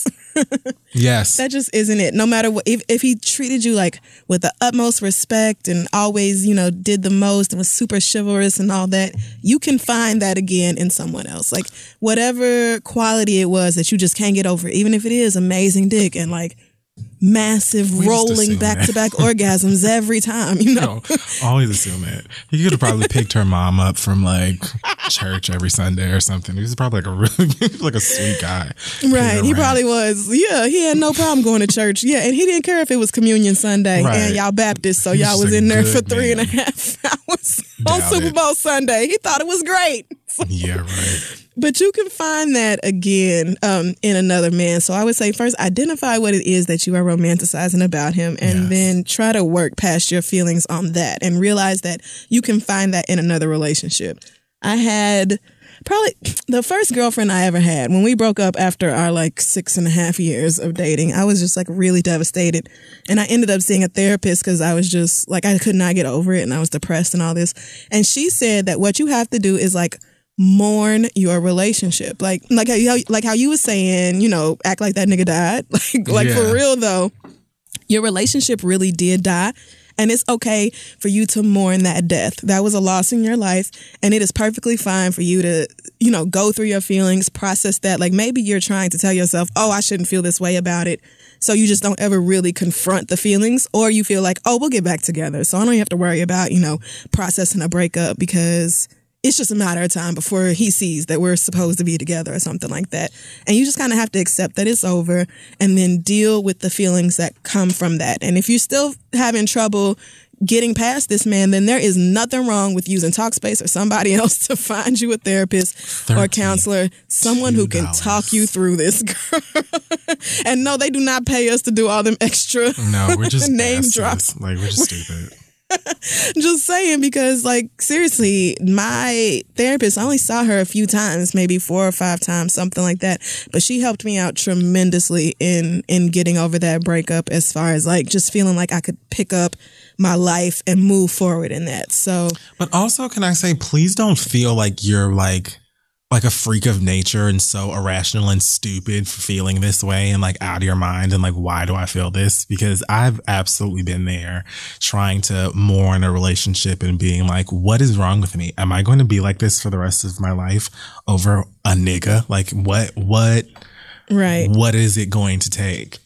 Yes.
That just isn't it. No matter what, if he treated you like with the utmost respect and always, did the most and was super chivalrous and all that, you can find that again in someone else. Like whatever quality it was that you just can't get over, even if it is amazing dick and like massive rolling back-to-back orgasms every time,
always assume that. He could have probably picked her mom up from like church every Sunday or something. He was probably like a sweet guy.
Right. He probably was. Yeah. He had no problem going to church. Yeah. And he didn't care if it was Communion Sunday and y'all Baptist. So y'all was in there for 3.5 hours on Super Bowl Sunday. He thought it was great.
Yeah, right.
But you can find that again in another man. So I would say first identify what it is that you are romanticizing about him, and then try to work past your feelings on that and realize that you can find that in another relationship. I had probably the first girlfriend I ever had. When we broke up after our 6.5 years of dating, I was just really devastated. And I ended up seeing a therapist because I was just I could not get over it and I was depressed and all this. And she said that what you have to do is mourn your relationship. Like how you were saying, act like that nigga died. For real though, your relationship really did die. And it's okay for you to mourn that death. That was a loss in your life. And it is perfectly fine for you to, go through your feelings, process that. Maybe you're trying to tell yourself, oh, I shouldn't feel this way about it. So you just don't ever really confront the feelings, or you feel like, oh, we'll get back together. So I don't have to worry about, processing a breakup because it's just a matter of time before he sees that we're supposed to be together or something like that. And you just kind of have to accept that it's over and then deal with the feelings that come from that. And if you're still having trouble getting past this man, then there is nothing wrong with using Talkspace or somebody else to find you a therapist or a counselor, someone who can talk you through this, girl. And no, they do not pay us to do all them extra
no, we're just
name drops.
We're just stupid.
Just saying, because like seriously, my therapist, I only saw her a few times, maybe 4 or 5 times, something like that. But she helped me out tremendously in getting over that breakup, as far as like just feeling like I could pick up my life and move forward in that. So,
but also, can I say, please don't feel like you're like a freak of nature and so irrational and stupid for feeling this way and like out of your mind and like, why do I feel this? Because I've absolutely been there trying to mourn a relationship and being like, what is wrong with me? Am I going to be like this for the rest of my life over a nigga? Like what,
right.
What is it going to take?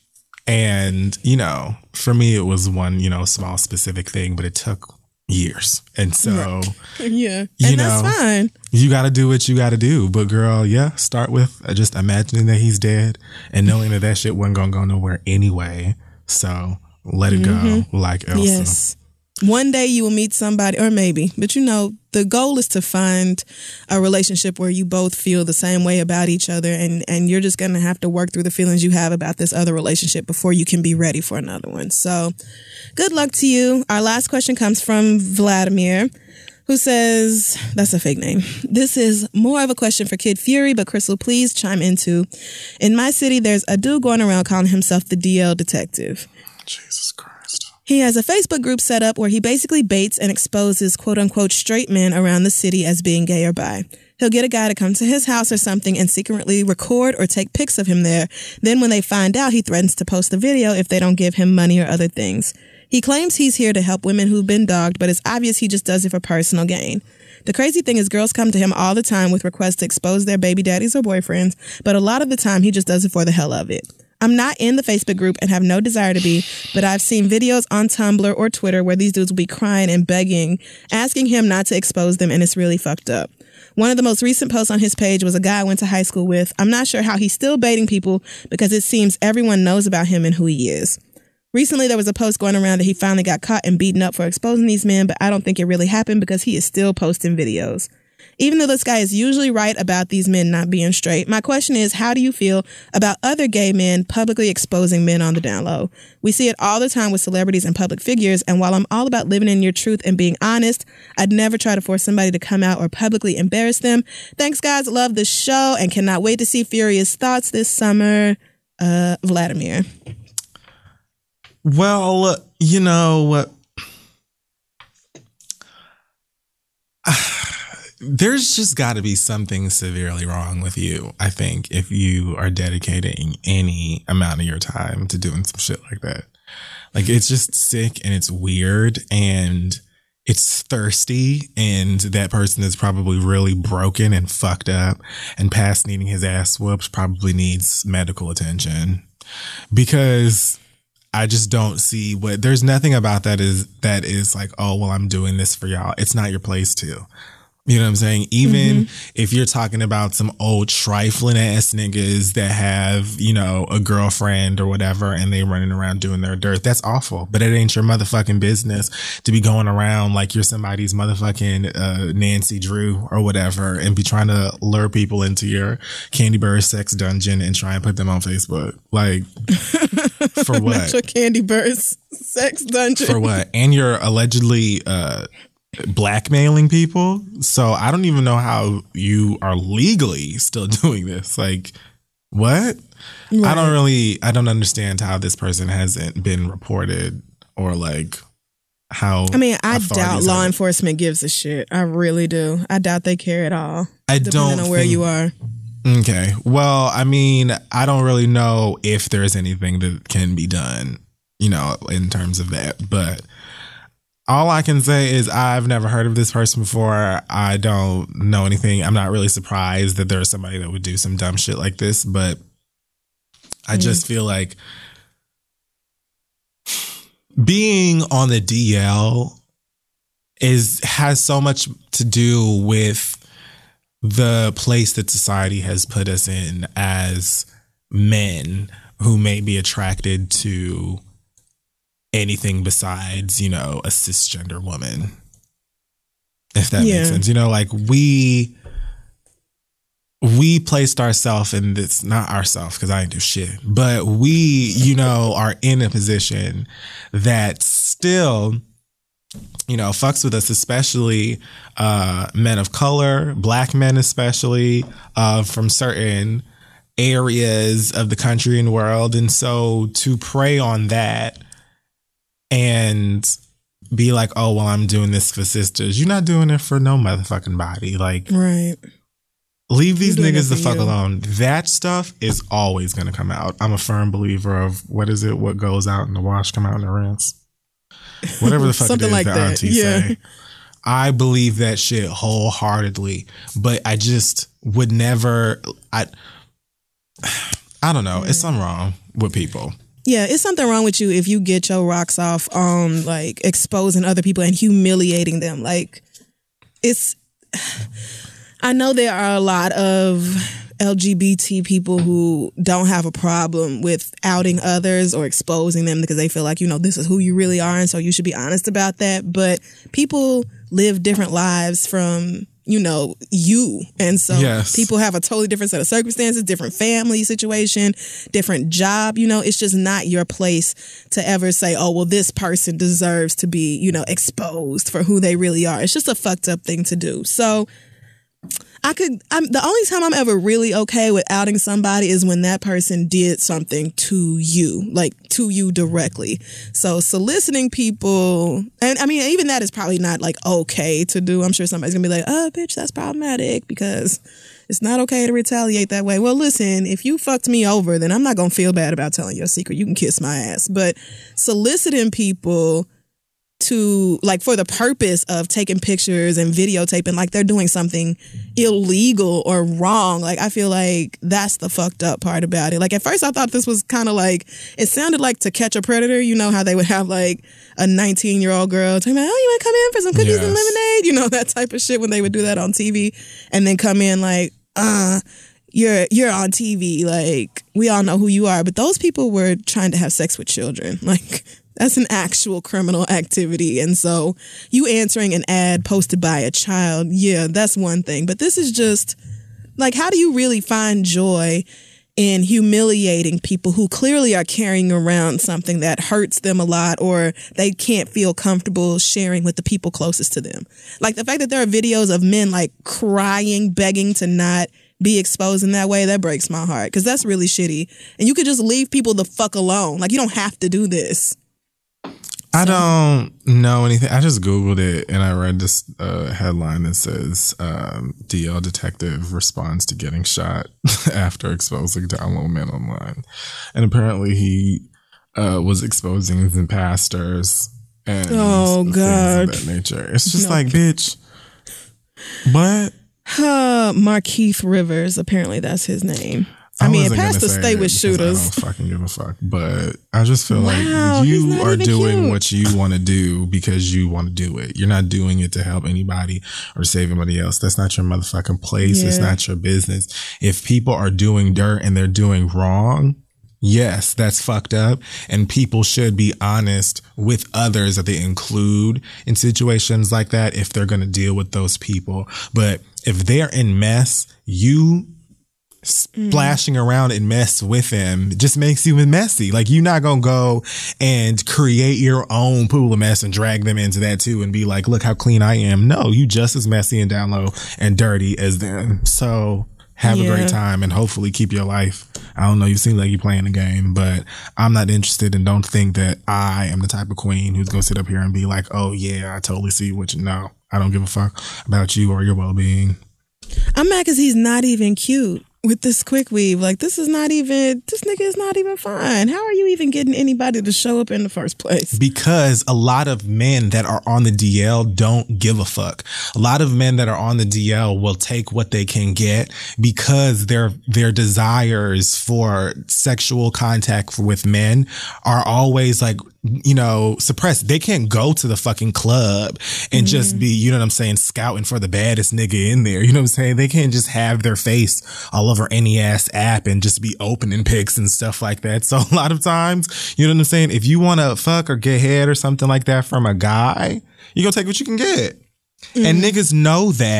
And, you know, for me, it was one, you know, small specific thing, but it took years. And so,
yeah, and that's fine.
You got to do what you got to do. But girl, yeah, start with just imagining that he's dead and knowing that shit wasn't going to go nowhere anyway. So let it go, like Elsa.
Yes. One day you will meet somebody, or maybe, but you know, the goal is to find a relationship where you both feel the same way about each other, and you're just going to have to work through the feelings you have about this other relationship before you can be ready for another one. So good luck to you. Our last question comes from Vladimir, who says, that's a fake name. This is more of a question for Kid Fury, but Crystal, please chime in too. In my city, there's a dude going around calling himself the DL detective.
Jesus Christ.
He has a Facebook group set up where he basically baits and exposes quote unquote straight men around the city as being gay or bi. He'll get a guy to come to his house or something and secretly record or take pics of him there. Then when they find out, he threatens to post the video if they don't give him money or other things. He claims he's here to help women who've been dogged, but it's obvious he just does it for personal gain. The crazy thing is girls come to him all the time with requests to expose their baby daddies or boyfriends, but a lot of the time he just does it for the hell of it. I'm not in the Facebook group and have no desire to be, but I've seen videos on Tumblr or Twitter where these dudes will be crying and begging, asking him not to expose them, and it's really fucked up. One of the most recent posts on his page was a guy I went to high school with. I'm not sure how he's still baiting people because it seems everyone knows about him and who he is. Recently, there was a post going around that he finally got caught and beaten up for exposing these men, but I don't think it really happened because he is still posting videos. Even though this guy is usually right about these men not being straight, my question is, how do you feel about other gay men publicly exposing men on the down low? We see it all the time with celebrities and public figures, and while I'm all about living in your truth and being honest, I'd never try to force somebody to come out or publicly embarrass them. Thanks, guys. Love the show and cannot wait to see Furious Thoughts this summer. Vladimir.
Well, you know, there's just got to be something severely wrong with you, I think, if you are dedicating any amount of your time to doing some shit like that. Like, it's just sick and it's weird and it's thirsty, and that person is probably really broken and fucked up, and past needing his ass whooped probably needs medical attention, because I just don't see there's nothing about that is like, oh, well, I'm doing this for y'all. It's not your place to. You know what I'm saying? Even if you're talking about some old trifling ass niggas that have, you know, a girlfriend or whatever, and they running around doing their dirt, that's awful. But it ain't your motherfucking business to be going around like you're somebody's motherfucking Nancy Drew or whatever, and be trying to lure people into your Candy Bird sex dungeon and try and put them on Facebook. Like, for what?
Not your Candy Bird sex dungeon.
For what? And you're allegedly blackmailing people. So I don't even know how you are legally still doing this. Like, what? Right. I don't understand how this person hasn't been reported, or like how.
I mean, I doubt law enforcement gives a shit. I really do. I doubt they care at all. Depending on where you are.
Okay. Well, I mean, I don't really know if there's anything that can be done, you know, in terms of that, but all I can say is I've never heard of this person before. I don't know anything. I'm not really surprised that there's somebody that would do some dumb shit like this, but I just feel like being on the DL has so much to do with the place that society has put us in as men who may be attracted to anything besides, you know, a cisgender woman, if that makes sense. You know, like we placed ourselves in this, not ourselves, because I didn't do shit, but we, you know, are in a position that still fucks with us, especially men of color, black men especially, from certain areas of the country and world. And so to prey on that and be like, oh, well, I'm doing this for sisters. You're not doing it for no motherfucking body. Like,
right.
Leave these niggas the fuck alone. That stuff is always going to come out. I'm a firm believer of what goes out in the wash, come out in the rinse. Whatever the fuck it is like the aunties say. I believe that shit wholeheartedly. But I just would never, I don't know. It's something wrong with people.
Yeah, it's something wrong with you if you get your rocks off on like exposing other people and humiliating them. Like, I know there are a lot of LGBT people who don't have a problem with outing others or exposing them because they feel like, this is who you really are, and so you should be honest about that. But people live different lives from you. And so people have a totally different set of circumstances, different family situation, different job. It's just not your place to ever say, oh, well, this person deserves to be, exposed for who they really are. It's just a fucked up thing to do. So the only time I'm ever really okay with outing somebody is when that person did something to you, like to you directly. So soliciting people, and I mean, even that is probably not like okay to do. I'm sure somebody's gonna be like, oh, bitch, that's problematic because it's not okay to retaliate that way. Well, listen, if you fucked me over, then I'm not gonna feel bad about telling your secret. You can kiss my ass. But soliciting people to like for the purpose of taking pictures and videotaping like they're doing something illegal or wrong, like I feel like that's the fucked up part about it. Like at first I thought this was kind of like, it sounded like To Catch a Predator. How they would have like a 19-year-old girl talking about, oh, you want to come in for some cookies and lemonade, that type of shit when they would do that on TV and then come in like you're on TV, like we all know who you are. But those people were trying to have sex with children. Like that's an actual criminal activity. And so you answering an ad posted by a child, that's one thing. But this is just like, how do you really find joy in humiliating people who clearly are carrying around something that hurts them a lot or they can't feel comfortable sharing with the people closest to them? Like the fact that there are videos of men like crying, begging to not be exposed in that way, that breaks my heart because that's really shitty. And you could just leave people the fuck alone. Like you don't have to do this.
I don't know anything. I just Googled it and I read this headline that says DL detective responds to getting shot after exposing down low men online. And apparently he was exposing some pastors and
God.
things of that nature. It's just like, bitch, what?
Markeith Rivers, apparently that's his name. I mean, pastors stay with shooters.
I don't fucking give a fuck. But I just feel like you are doing what you want to do because you want to do it. You're not doing it to help anybody or save anybody else. That's not your motherfucking place. It's not your business. If people are doing dirt and they're doing wrong, yes, that's fucked up. And people should be honest with others that they include in situations like that if they're going to deal with those people. But if they're in mess, you splashing around in mess with them just makes you messy. Like you're not gonna go and create your own pool of mess and drag them into that too and be like, look how clean I am. No, you just as messy and down low and dirty as them. So have a great time and hopefully keep your life. I don't know, you seem like you're playing the game, but I'm not interested and don't think that I am the type of queen who's gonna sit up here and be like, oh yeah, I totally see what you know. I don't give a fuck about you or your well-being.
I'm mad because he's not even cute. With this quick weave, like this nigga is not even fine. How are you even getting anybody to show up in the first place? Because
a lot of men that are on the DL don't give a fuck. A lot of men that are on the DL will take what they can get because their desires for sexual contact with men are always like, suppressed. They can't go to the fucking club and just be, scouting for the baddest nigga in there. You know what I'm saying? They can't just have their face all over any ass app and just be opening pics and stuff like that. So a lot of times, you know what I'm saying? If you want to fuck or get head or something like that from a guy, you gonna take what you can get. And niggas know that.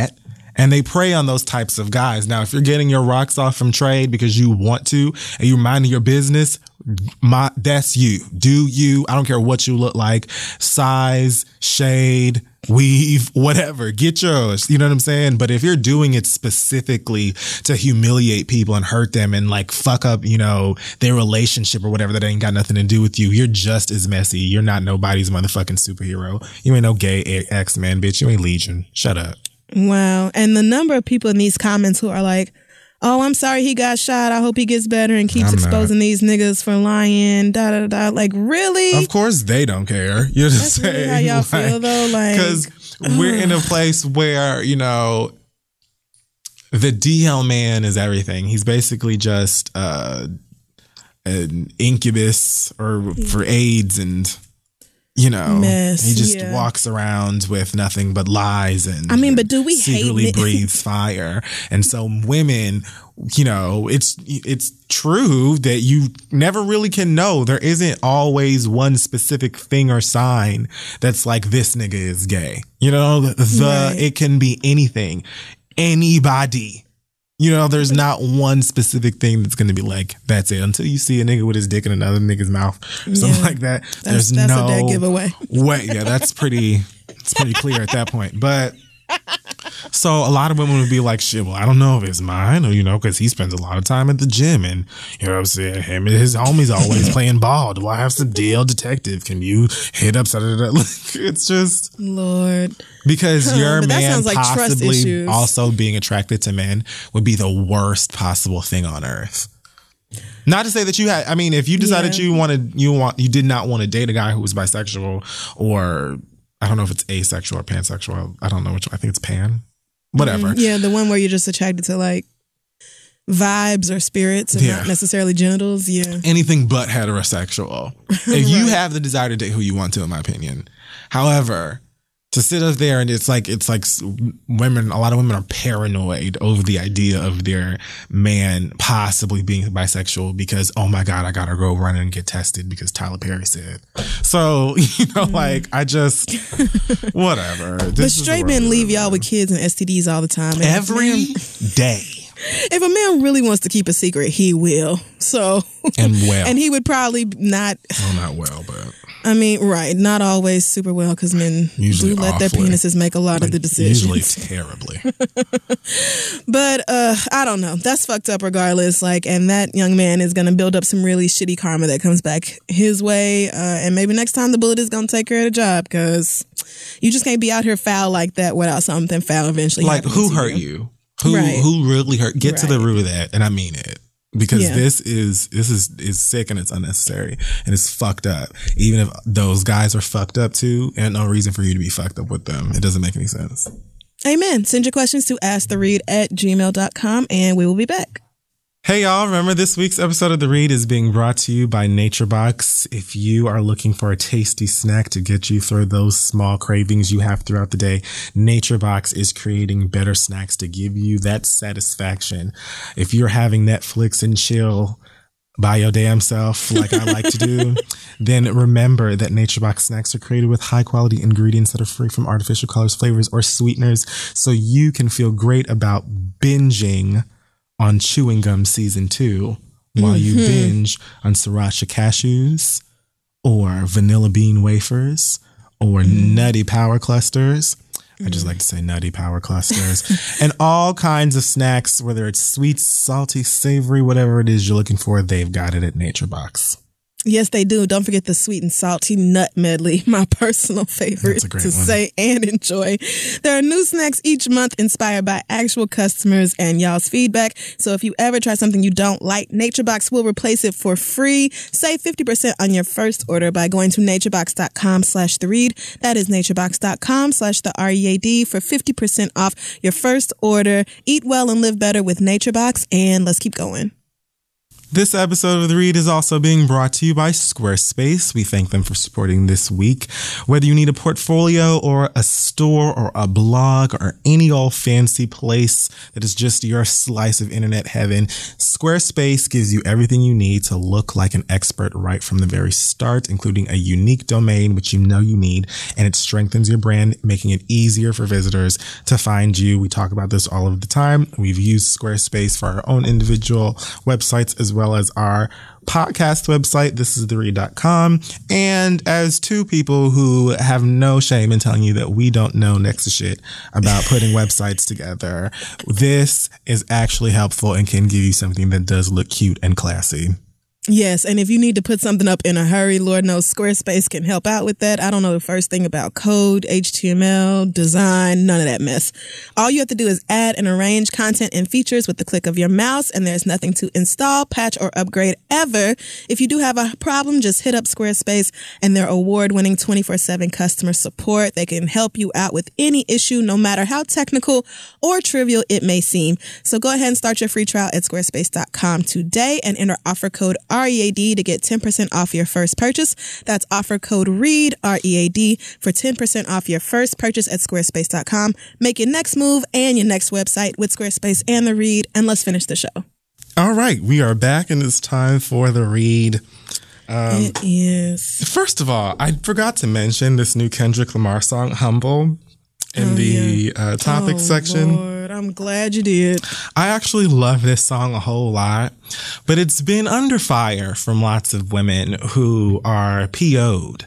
And they prey on those types of guys. Now, if you're getting your rocks off from trade because you want to and you're minding your business, that's you. Do you. I don't care what you look like. Size, shade, weave, whatever. Get yours. You know what I'm saying? But if you're doing it specifically to humiliate people and hurt them and like fuck up, you know, their relationship or whatever that ain't got nothing to do with you, you're just as messy. You're not nobody's motherfucking superhero. You ain't no gay X-Man, bitch. You ain't Legion. Shut up.
Wow. And the number of people in these comments who are like, oh, I'm sorry he got shot. I hope he gets better and keeps exposing these niggas for lying. Da da da. Like, really?
Of course they don't care. You're just
That's
saying.
Really how y'all feel though? Like,
because we're in a place where, you know, the DL man is everything. He's basically just an incubus or for AIDS and, you know,
mess.
He just walks around with nothing but lies and
I mean, but do we
secretly
hate
breathes fire? And so women, you know, it's true that you never really can know. There isn't always one specific thing or sign that's like this nigga is gay. You know, it can be anything, anybody. You know, there's not one specific thing that's going to be like, that's it. Until you see a nigga with his dick in another nigga's mouth, something like that. That's
a dead giveaway.
Way. Yeah, it's pretty clear at that point. But so a lot of women would be like, shit, well, I don't know if it's mine or, you know, because he spends a lot of time at the gym and, you know what I'm saying, him and his homies always playing ball. Do I have some DL detective? Can you hit up? It's just.
Lord.
Because your man
like
possibly also being attracted to men would be the worst possible thing on earth. Not to say that you had, I mean, if you decided you did not want to date a guy who was bisexual or I don't know if it's asexual or pansexual. I don't know which one. I think it's pan. Whatever.
Yeah, the one where you're just attracted to like vibes or spirits and not necessarily genitals. Yeah. Anything
but heterosexual. If you have the desire to date who you want to, in my opinion. However, to sit up there and it's like women, a lot of women are paranoid over the idea of their man possibly being bisexual because, oh my God, I gotta go run and get tested because Tyler Perry said. So, you know, like I just, whatever.
But straight men leave y'all with kids and STDs all the time. And
every day.
If a man really wants to keep a secret, he will. So,
and
he would probably not.
Well, not well, but.
I mean, right. Not always super well because men usually do let their penises make a lot of the decisions.
Usually terribly.
But I don't know. That's fucked up regardless. Like, and that young man is going to build up some really shitty karma that comes back his way. And maybe next time the bullet is going to take care of the job because you just can't be out here foul like that without something foul eventually.
Like, who hurt you? Who really hurt? Get to the root of that. And I mean it. Because this is sick and it's unnecessary and it's fucked up. Even if those guys are fucked up too, and no reason for you to be fucked up with them. It doesn't make any sense.
Amen. Send your questions to asktheread@gmail.com and we will be back.
Hey y'all, remember this week's episode of The Read is being brought to you by NatureBox. If you are looking for a tasty snack to get you through those small cravings you have throughout the day, NatureBox is creating better snacks to give you that satisfaction. If you're having Netflix and chill by your damn self, like I like to do, then remember that NatureBox snacks are created with high quality ingredients that are free from artificial colors, flavors, or sweeteners, so you can feel great about binging on Chewing Gum Season 2 while you binge on Sriracha Cashews or Vanilla Bean Wafers or Nutty Power Clusters. I just like to say Nutty Power Clusters. And all kinds of snacks, whether it's sweet, salty, savory, whatever it is you're looking for, they've got it at NatureBox.
Yes, they do. Don't forget the sweet and salty nut medley, my personal favorite to say and enjoy. There are new snacks each month inspired by actual customers and y'all's feedback. So if you ever try something you don't like, NatureBox will replace it for free. Save 50% on your first order by going to naturebox.com/theread. That is naturebox.com/theread for 50% off your first order. Eat well and live better with NatureBox, and let's keep going.
This episode of The Read is also being brought to you by Squarespace. We thank them for supporting this week. Whether you need a portfolio or a store or a blog or any old fancy place that is just your slice of internet heaven, Squarespace gives you everything you need to look like an expert right from the very start, including a unique domain, which you know you need, and it strengthens your brand, making it easier for visitors to find you. We talk about this all of the time. We've used Squarespace for our own individual websites as well as our podcast website, thisistheread.com. And as two people who have no shame in telling you that we don't know next to shit about putting websites together, this is actually helpful and can give you something that does look cute and classy.
Yes, and if you need to put something up in a hurry, Lord knows Squarespace can help out with that. I don't know the first thing about code, HTML, design, none of that mess. All you have to do is add and arrange content and features with the click of your mouse, and there's nothing to install, patch, or upgrade ever. If you do have a problem, just hit up Squarespace and their award-winning 24/7 customer support. They can help you out with any issue, no matter how technical or trivial it may seem. So go ahead and start your free trial at squarespace.com today and enter offer code READ to get 10% off your first purchase. That's offer code READ, READ, for 10% off your first purchase at squarespace.com. Make your next move and your next website with Squarespace and The Read, and let's finish the show.
All right, we are back and it's time for The Read.
It is.
First of all, I forgot to mention this new Kendrick Lamar song, Humble, in the topics section.
Lord, I'm glad you did.
I actually love this song a whole lot, but it's been under fire from lots of women who are PO'd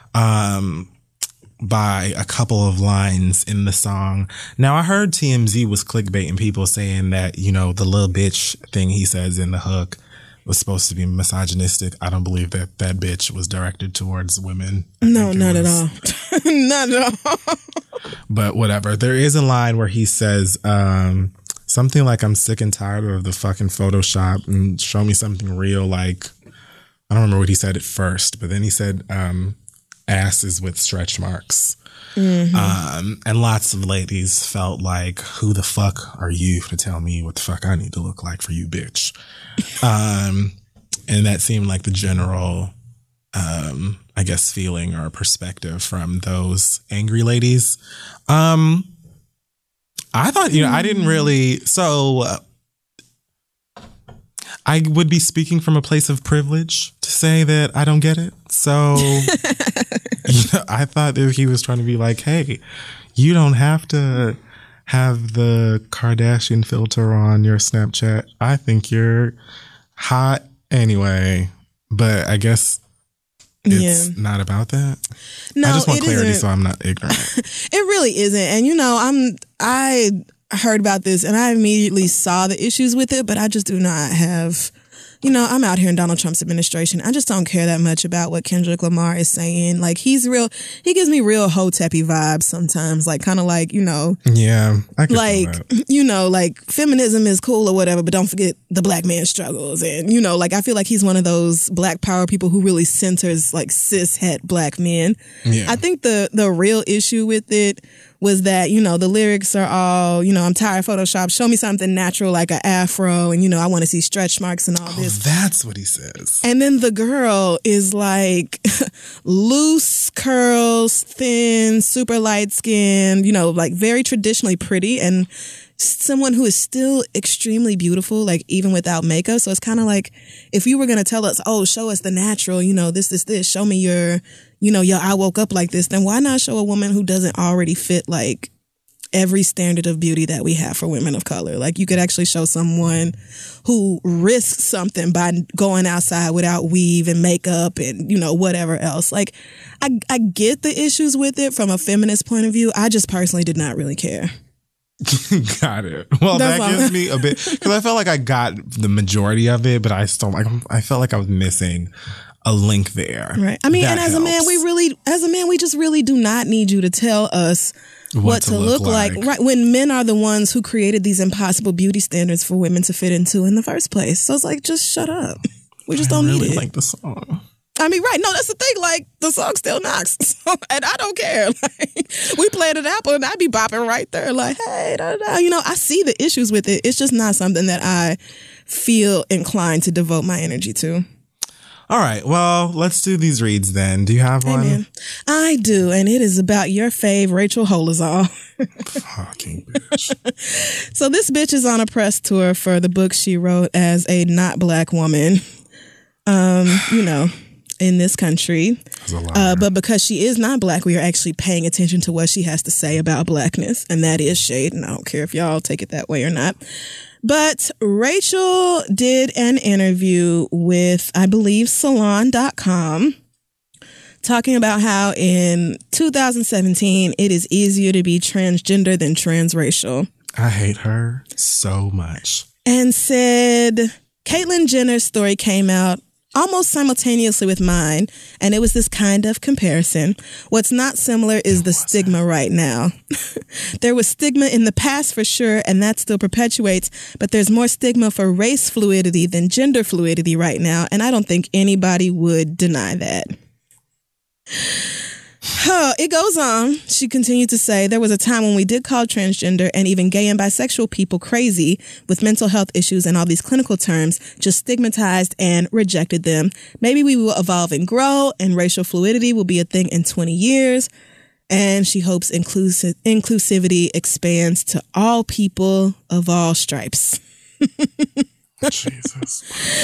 by a couple of lines in the song. Now, I heard TMZ was clickbaiting people saying that, you know, the little bitch thing he says in the hook was supposed to be misogynistic. I don't believe that that bitch was directed towards women.
No, not at all. Not at all.
But whatever. There is a line where he says something like, I'm sick and tired of the fucking Photoshop and show me something real. Like, I don't remember what he said at first, but then he said asses with stretch marks. Mm-hmm. And lots of ladies felt like, who the fuck are you to tell me what the fuck I need to look like for you, bitch? And that seemed like the general, I guess, feeling or perspective from those angry ladies. I thought, you know, I didn't really, so I would be speaking from a place of privilege to say that I don't get it. So you know, I thought that he was trying to be like, hey, you don't have to have the Kardashian filter on your Snapchat. I think you're hot anyway. But I guess it's not about that.
No,
I just want clarity
isn't.
so I'm not ignorant.
It really isn't. And, you know, I heard about this and I immediately saw the issues with it, but I just do not have, you know, I'm out here in Donald Trump's administration. I just don't care that much about what Kendrick Lamar is saying. Like, he gives me real Hotepi vibes sometimes, like kind of like, you know.
Yeah, I can
like,
feel that.
you know, like feminism is cool or whatever, but don't forget the black man's struggles. And, you know, like I feel like he's one of those black power people who really centers like cis het black men.
Yeah.
I think the real issue with it was that, you know, the lyrics are all, you know, I'm tired of Photoshop. Show me something natural like an afro. And, you know, I want to see stretch marks and all this.
That's what he says.
And then the girl is like loose curls, thin, super light skinned, you know, like very traditionally pretty and someone who is still extremely beautiful, like even without makeup. So it's kind of like if you were going to tell us, oh, show us the natural, you know, this, show me your, you know, I woke up like this, then why not show a woman who doesn't already fit like every standard of beauty that we have for women of color? Like you could actually show someone who risks something by going outside without weave and makeup and, you know, whatever else. Like I get the issues with it from a feminist point of view. I just personally did not really care.
Got it. Well, that gives me a bit, because I felt like I got the majority of it, but I felt like I was missing a link there.
Right. I mean,
that
and as a man, we just really do not need you to tell us what to look like. Right. When men are the ones who created these impossible beauty standards for women to fit into in the first place. So it's like, just shut up. We just don't need it.
I like the song.
I mean, right. No, that's the thing. Like, the song still knocks. And I don't care. Like, we played at Apple and I'd be bopping right there. Like, hey, da, da. You know, I see the issues with it. It's just not something that I feel inclined to devote my energy to.
All right. Well, let's do these reads then. Do you have one?
Amen. I do. And it is about your fave, Rachel Dolezal.
Fucking bitch.
So this bitch is on a press tour for the book she wrote as a not black woman. You know, in this country. But because she is not black, we are actually paying attention to what she has to say about blackness. And that is shade. And I don't care if y'all take it that way or not. But Rachel did an interview with, I believe, Salon.com, talking about how in 2017, it is easier to be transgender than transracial.
I hate her so much.
And said, Caitlyn Jenner's story came out almost simultaneously with mine, and it was this kind of comparison. What's not similar is the stigma right now. There was stigma in the past for sure, and that still perpetuates, but there's more stigma for race fluidity than gender fluidity right now, and I don't think anybody would deny that. It goes on. She continued to say, there was a time when we did call transgender and even gay and bisexual people crazy with mental health issues and all these clinical terms, just stigmatized and rejected them. Maybe we will evolve and grow, and racial fluidity will be a thing in 20 years. And she hopes inclusivity expands to all people of all stripes.
Jesus.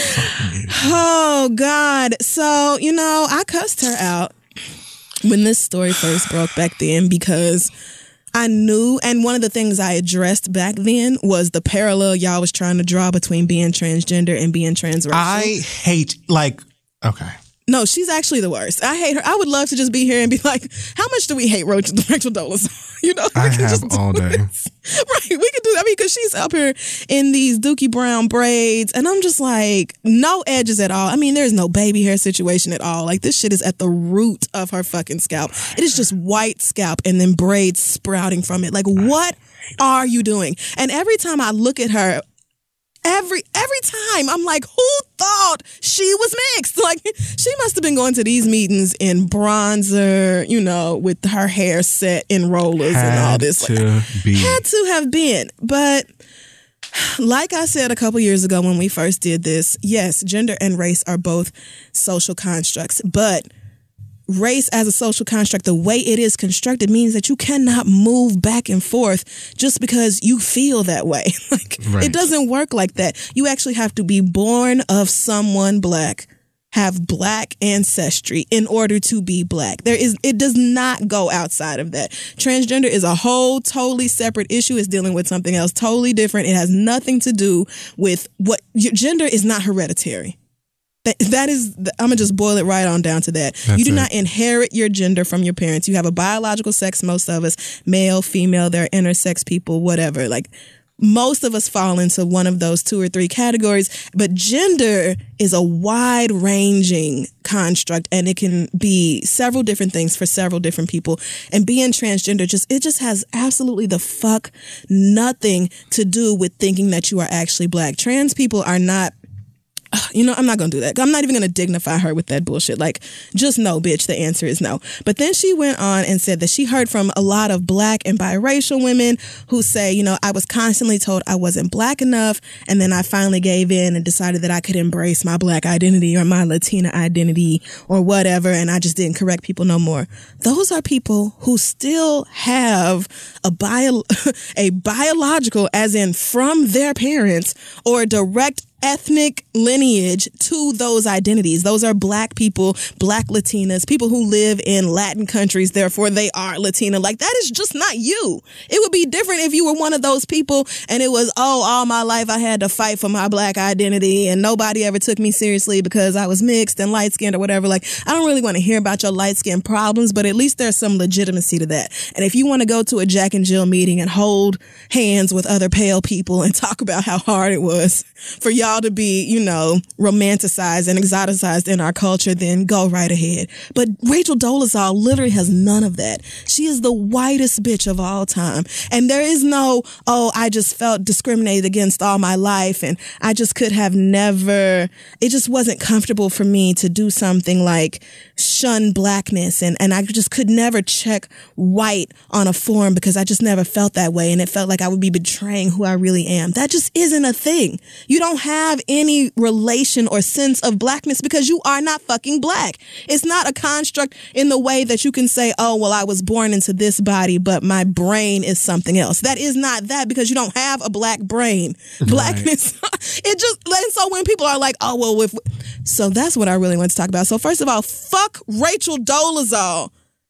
Oh, God. So, you know, I cussed her out when this story first broke back then, because I knew, and one of the things I addressed back then was the parallel y'all was trying to draw between being transgender and being transracial.
I hate, okay.
No, she's actually the worst. I hate her. I would love to just be here and be like, how much do we hate Rachel Dolezal? You know,
I have all day.
Right, we could do that. I mean, because she's up here in these Dookie Brown braids, and I'm just like, no edges at all. I mean, there's no baby hair situation at all. Like, this shit is at the root of her fucking scalp. It is just white scalp and then braids sprouting from it. Like, what are you doing? And every time I look at her, every time I'm like, who thought she was mixed? Like, she must have been going to these meetings in bronzer, you know, with her hair set in rollers and all this. Had to have been. But like I said a couple years ago when we first did this, yes, gender and race are both social constructs, but race as a social construct, the way it is constructed, means that you cannot move back and forth just because you feel that way. Like, right. It doesn't work like that. You actually have to be born of someone black, have black ancestry in order to be black. It does not go outside of that. Transgender is a whole totally separate issue. It's dealing with something else totally different. It has nothing to do with your gender is not hereditary. That is, I'm going to just boil it right on down to that. You do not inherit your gender from your parents. You have a biological sex, most of us, male, female, they're intersex people, whatever. Like, most of us fall into one of those 2 or 3 categories, but gender is a wide-ranging construct, and it can be several different things for several different people. And being transgender, it just has absolutely the fuck nothing to do with thinking that you are actually black. Trans people are not, you know, I'm not going to do that. I'm not even going to dignify her with that bullshit. Like, just no, bitch. The answer is no. But then she went on and said that she heard from a lot of black and biracial women who say, you know, I was constantly told I wasn't black enough. And then I finally gave in and decided that I could embrace my black identity or my Latina identity or whatever. And I just didn't correct people no more. Those are people who still have a biological, as in from their parents, or direct ethnic lineage to those identities. Those are black people, black Latinas, people who live in Latin countries, therefore they are Latina. Like, that is just not you. It would be different if you were one of those people and it was, all my life I had to fight for my black identity and nobody ever took me seriously because I was mixed and light-skinned or whatever. Like, I don't really want to hear about your light-skinned problems, but at least there's some legitimacy to that. And if you want to go to a Jack and Jill meeting and hold hands with other pale people and talk about how hard it was for y'all y'all to be, romanticized and exoticized in our culture, then go right ahead. But Rachel Dolezal literally has none of that. She is the whitest bitch of all time. And there is no, I just felt discriminated against all my life and I just could have never, it just wasn't comfortable for me to do something like shun blackness. And I just could never check white on a form because I just never felt that way. And it felt like I would be betraying who I really am. That just isn't a thing. You don't have any relation or sense of blackness because you are not fucking black. It's not a construct in the way that you can say, oh, well, I was born into this body, but my brain is something else. That is not that because you don't have a black brain. Blackness, it just, and so when people are like, oh, well, so that's what I really want to talk about. So first of all, fuck Rachel Dolezal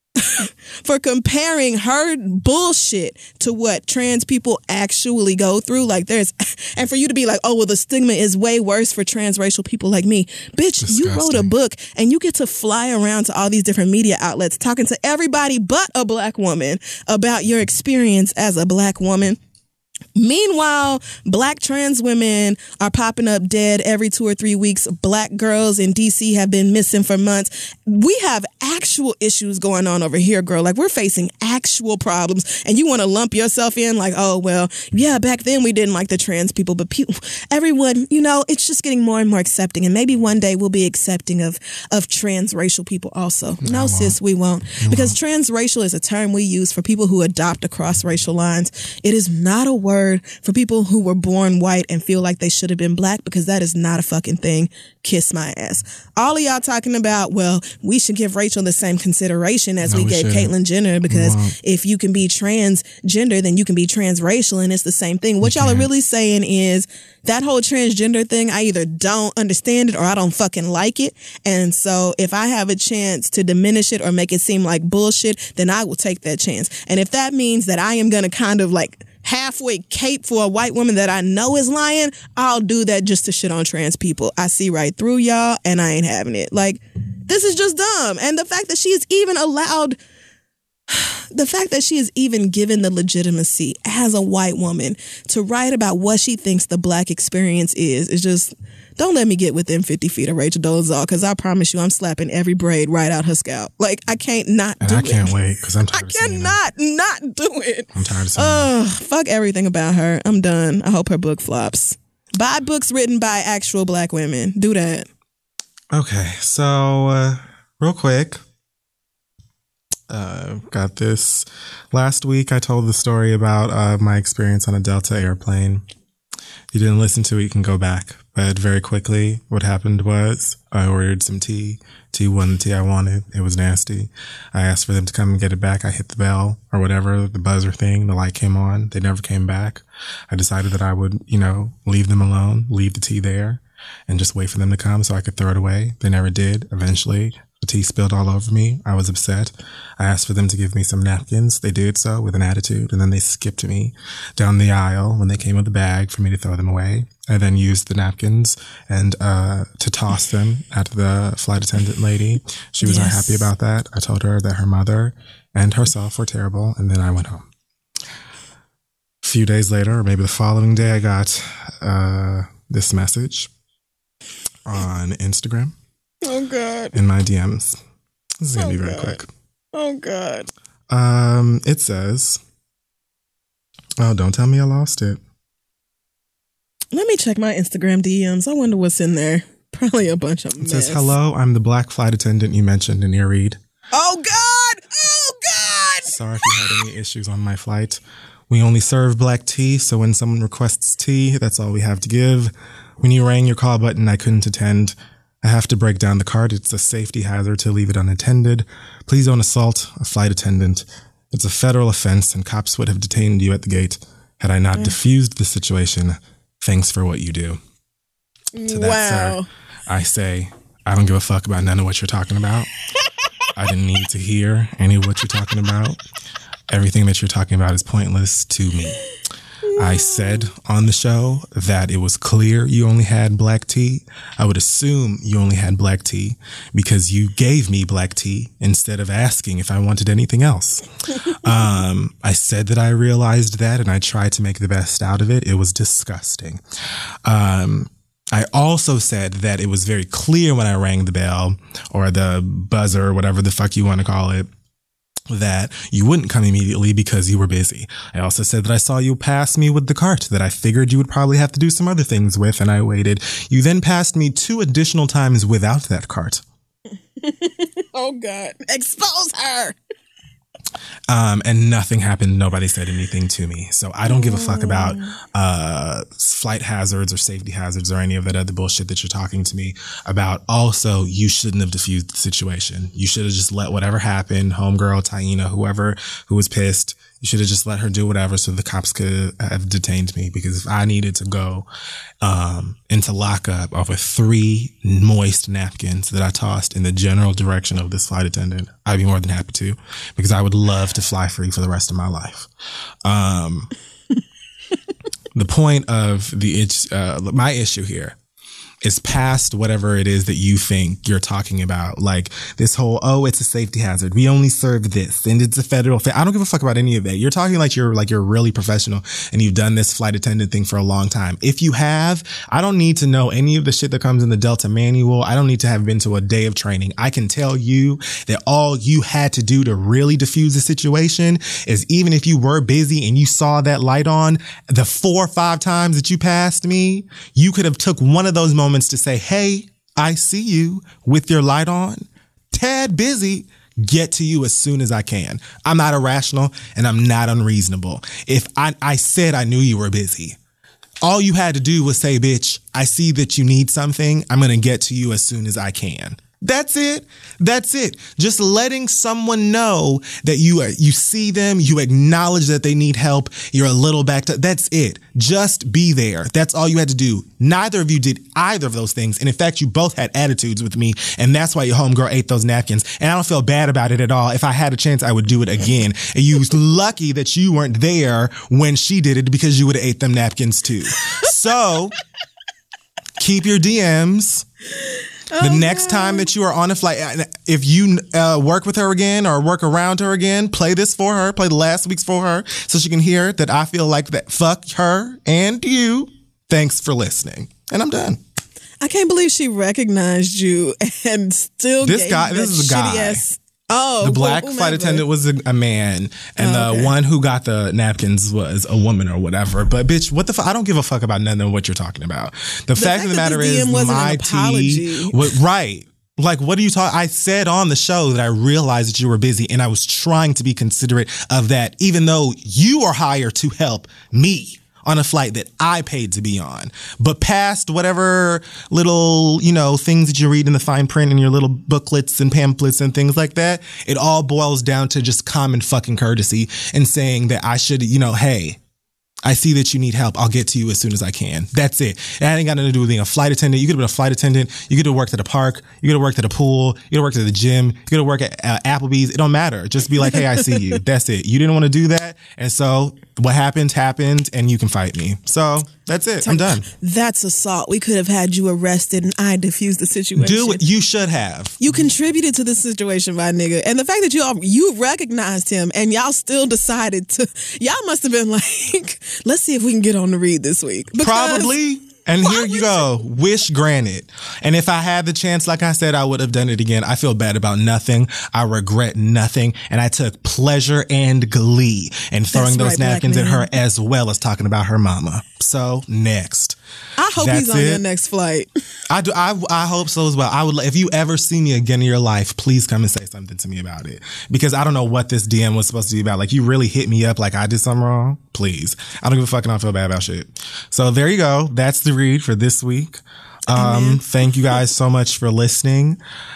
for comparing her bullshit to what trans people actually go through. Like and for you to be like, oh, well, the stigma is way worse for transracial people like me. Bitch, disgusting. You wrote a book and you get to fly around to all these different media outlets talking to everybody but a black woman about your experience as a black woman. Meanwhile, black trans women are popping up dead every 2 or 3 weeks. Black girls in DC have been missing for months. We have actual issues going on over here, girl. Like, we're facing actual problems. And you want to lump yourself in like, oh, well, yeah, back then we didn't like the trans people. But everyone, it's just getting more and more accepting. And maybe one day we'll be accepting of transracial people also. No, sis, we won't. Because transracial is a term we use for people who adopt across racial lines. It is not a word for people who were born white and feel like they should have been black, because that is not a fucking thing. Kiss my ass. All of y'all talking about, well, we should give Rachel the same consideration as we gave Caitlyn Jenner, because if you can be transgender, then you can be transracial, and it's the same thing. What y'all are really saying is that whole transgender thing, I either don't understand it or I don't fucking like it. And so if I have a chance to diminish it or make it seem like bullshit, then I will take that chance. And if that means that I am going to kind of like halfway cape for a white woman that I know is lying, I'll do that just to shit on trans people. I see right through y'all and I ain't having it. Like, this is just dumb. And the fact that she is even allowed, the fact that she is even given the legitimacy as a white woman to write about what she thinks the black experience is just, don't let me get within 50 feet of Rachel Dolezal, because I promise you I'm slapping every braid right out her scalp. Like, I can't not do it.
I can't wait, because I'm tired of seeing it.
I cannot not do it.
I'm tired of seeing it.
Fuck everything about her. I'm done. I hope her book flops. Buy books written by actual black women. Do that.
Okay, so real quick, got this. Last week I told the story about my experience on a Delta airplane. If you didn't listen to it, you can go back. But very quickly, what happened was I ordered some tea. Tea wasn't the tea I wanted. It was nasty. I asked for them to come and get it back. I hit the bell or whatever, the buzzer thing. The light came on. They never came back. I decided that I would, leave them alone, leave the tea there, and just wait for them to come so I could throw it away. They never did. Eventually, the tea spilled all over me. I was upset. I asked for them to give me some napkins. They did so with an attitude, and then they skipped me down the aisle when they came with the bag for me to throw them away. I then used the napkins and to toss them at the flight attendant lady. She was not happy about that. I told her that her mother and herself were terrible, and then I went home. A few days later, or maybe the following day, I got this message on Instagram.
Oh, God.
In my DMs. This is going to be very quick.
Oh, God.
It says, oh, don't tell me I lost it.
Let me check my Instagram DMs. I wonder what's in there. Probably a bunch of mess.
It says, hello, I'm the black flight attendant you mentioned in your read.
Oh, God. Oh, God.
Sorry if you had any issues on my flight. We only serve black tea, so when someone requests tea, that's all we have to give. When you rang your call button, I couldn't attend. I have to break down the card. It's a safety hazard to leave it unattended. Please don't assault a flight attendant. It's a federal offense, and cops would have detained you at the gate had I not diffused the situation. Thanks for what you do. To that, sir, I say, I don't give a fuck about none of what you're talking about. I didn't need to hear any of what you're talking about. Everything that you're talking about is pointless to me. I said on the show that it was clear you only had black tea. I would assume you only had black tea because you gave me black tea instead of asking if I wanted anything else. I said that I realized that and I tried to make the best out of it. It was disgusting. I I also said that it was very clear when I rang the bell or the buzzer or whatever the fuck you want to call it, that you wouldn't come immediately because you were busy. I also said that I saw you pass me with the cart that I figured you would probably have to do some other things with, and I waited. You then passed me 2 additional times without that cart.
Oh, God. Expose her.
And nothing happened. Nobody said anything to me. So I don't give a fuck about flight hazards or safety hazards or any of that other bullshit that you're talking to me about. Also, you shouldn't have diffused the situation. You should have just let whatever happen, homegirl, Taina, whoever who was pissed, you should have just let her do whatever so the cops could have detained me, because if I needed to go into lockup off of 3 moist napkins that I tossed in the general direction of this flight attendant, I'd be more than happy to, because I would love to fly free for the rest of my life. The point of my issue here is past whatever it is that you think you're talking about. Like this whole, oh, it's a safety hazard. We only serve this and it's a federal thing. I don't give a fuck about any of that. You're talking like you're really professional and you've done this flight attendant thing for a long time. If you have, I don't need to know any of the shit that comes in the Delta manual. I don't need to have been to a day of training. I can tell you that all you had to do to really diffuse the situation is, even if you were busy and you saw that light on, the 4 or 5 times that you passed me, you could have took one of those moments to say, hey, I see you with your light on. Tad busy. Get to you as soon as I can. I'm not irrational and I'm not unreasonable. If I said I knew you were busy, all you had to do was say, bitch, I see that you need something. I'm going to get to you as soon as I can. That's it. That's it. Just letting someone know that you see them, you acknowledge that they need help, you're a little backed up. That's it. Just be there. That's all you had to do. Neither of you did either of those things. And in fact, you both had attitudes with me. And that's why your homegirl ate those napkins. And I don't feel bad about it at all. If I had a chance, I would do it again. And you was lucky that you weren't there when she did it, because you would have ate them napkins too. So keep your DMs. The next time that you are on a flight, if you work with her again or work around her again, play this for her, play the last week's for her so she can hear that I feel like that. Fuck her and you. Thanks for listening. And I'm done.
I can't believe she recognized you and still
this is a guy. The black flight attendant was a man, and the one who got the napkins was a woman or whatever. But bitch, what the fuck? I don't give a fuck about none of what you're talking about. The fact of the matter is, my tea was right. Like, what are you talking? I said on the show that I realized that you were busy, and I was trying to be considerate of that, even though you are hired to help me on a flight that I paid to be on. But past whatever little, things that you read in the fine print in your little booklets and pamphlets and things like that, it all boils down to just common fucking courtesy and saying that I should, hey, I see that you need help. I'll get to you as soon as I can. That's it. That ain't got nothing to do with being a flight attendant. You could have been a flight attendant. You could have worked at a park. You could have worked at a pool. You could have worked at the gym. You could have worked at Applebee's. It don't matter. Just be like, hey, I see you. That's it. You didn't want to do that. And so what happened, and you can fight me. So that's it. I'm done.
That's assault. We could have had you arrested and I diffused the situation.
Do what you should have.
You contributed to the situation, my nigga. And the fact that you recognized him and y'all still decided to, y'all must have been like, let's see if we can get on the read this week.
Probably. And here you go. Wish granted. And if I had the chance, like I said, I would have done it again. I feel bad about nothing. I regret nothing. And I took pleasure and glee in throwing those napkins at her, as well as talking about her mama. So next.
I hope he's on your next flight.
I do. I hope so as well. I would. If you ever see me again in your life, please come and say something to me about it, because I don't know what this DM was supposed to be about. Like, you really hit me up like I did something wrong. Please. I don't give a fuck, and I don't feel bad about shit. So there you go. That's the read for this week. Thank you guys so much for listening.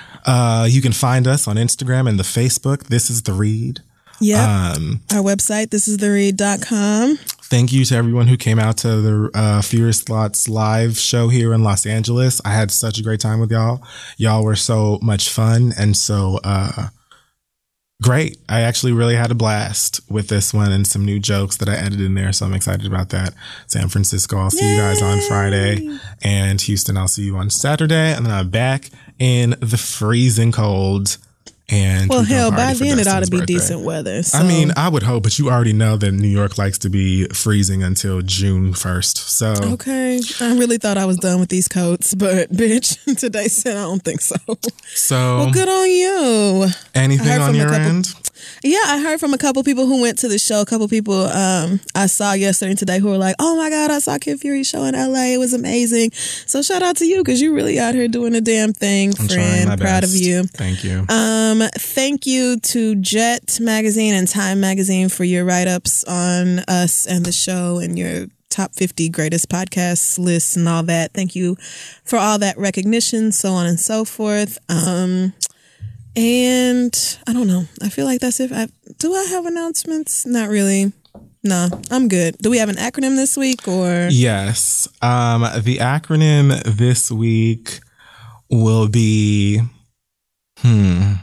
You can find us on Instagram and the Facebook. This is The Read.
Yeah. Our website, thisistheread.com.
Thank you to everyone who came out to the Furious Thoughts live show here in Los Angeles. I had such a great time with y'all. Y'all were so much fun and so great. I actually really had a blast with this one and some new jokes that I edited in there. So I'm excited about that. San Francisco, I'll see you guys on Friday. And Houston, I'll see you on Saturday. And then I'm back in the freezing cold And
well,
we go
hell, by
party for
then it ought to
Dustin's
be
birthday.
decent weather. So.
I mean, I would hope, but you already know that New York likes to be freezing until June 1st. So
okay, I really thought I was done with these coats, but bitch, today said I don't think so.
So
well, good on you.
Anything on your end?
Yeah, I heard from a couple people who went to the show. A couple people I saw yesterday and today who were like, "Oh my God, I saw Kid Fury's show in LA. It was amazing." So shout out to you because you really out here doing a damn thing,
I'm
friend. Proud of you.
Thank you.
Thank you to Jet Magazine and Time Magazine for your write-ups on us and the show and your top 50 greatest podcasts lists and all that. Thank you for all that recognition, so on and so forth. And I don't know. I feel like that's it. Do I have announcements? Not really. No, I'm good. Do we have an acronym this week or?
Yes. The acronym this week will be, no,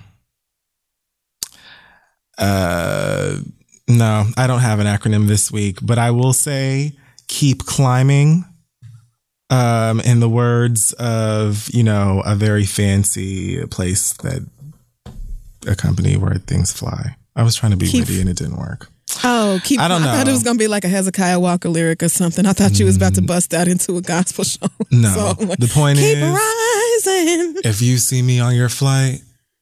I don't have an acronym this week, but I will say keep climbing. In the words of, a very fancy place that a company where things fly. I was trying to be witty and it didn't work.
Oh,
I don't know.
I thought it was going to be like a Hezekiah Walker lyric or something. I thought you was about to bust out into a gospel show.
No,
so,
the point
keep
is,
rising.
If you see me on your flight,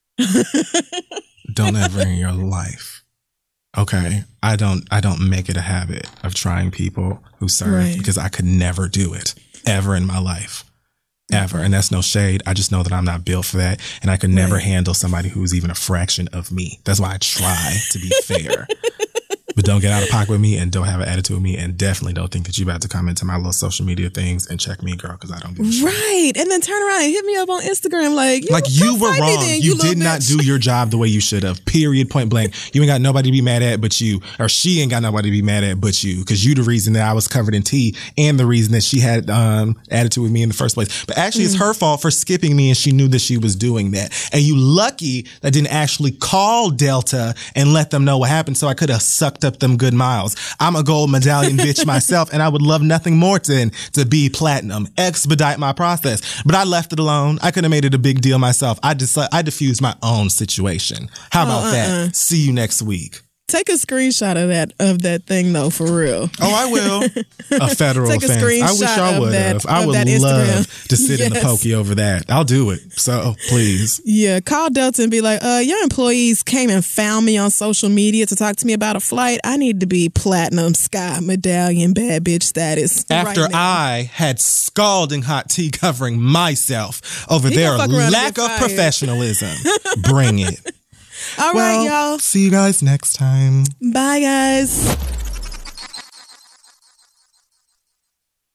don't ever in your life. Okay, I don't make it a habit of trying people who serve because I could never do it ever in my life. Ever. And that's no shade. I just know that I'm not built for that. And I could never handle somebody who's even a fraction of me. That's why I try to be fair. But don't get out of pocket with me and don't have an attitude with me. And definitely don't think that you're about to come into my little social media things and check me, girl, because I don't give a shit.
Right. And then turn around and hit me up on Instagram like
you were wrong. You did not do your job the way you should have. Period. Point blank. You ain't got nobody to be mad at but you. Or she ain't got nobody to be mad at but you. Because you the reason that I was covered in tea and the reason that she had attitude with me in the first place. But actually it's her fault for skipping me and she knew that she was doing that. And you lucky that didn't actually call Delta and let them know what happened so I could have sucked up them good miles. I'm a gold medallion bitch myself and I would love nothing more than to be platinum. Expedite my process. But I left it alone. I could have made it a big deal myself. I diffused my own situation. How about that? See you next week.
Take a screenshot of that thing though, for real.
Oh, I will. A federal
Take a
offense.
screenshot
I wish I would have. I would love to sit in the pokey over that. I'll do it. So please.
Yeah, call Delta and be like, your employees came and found me on social media to talk to me about a flight. I need to be platinum, sky, medallion, bad bitch status.
After I had scalding hot tea covering myself over their lack of professionalism. Bring it.
All right, y'all.
See you guys next time.
Bye, guys.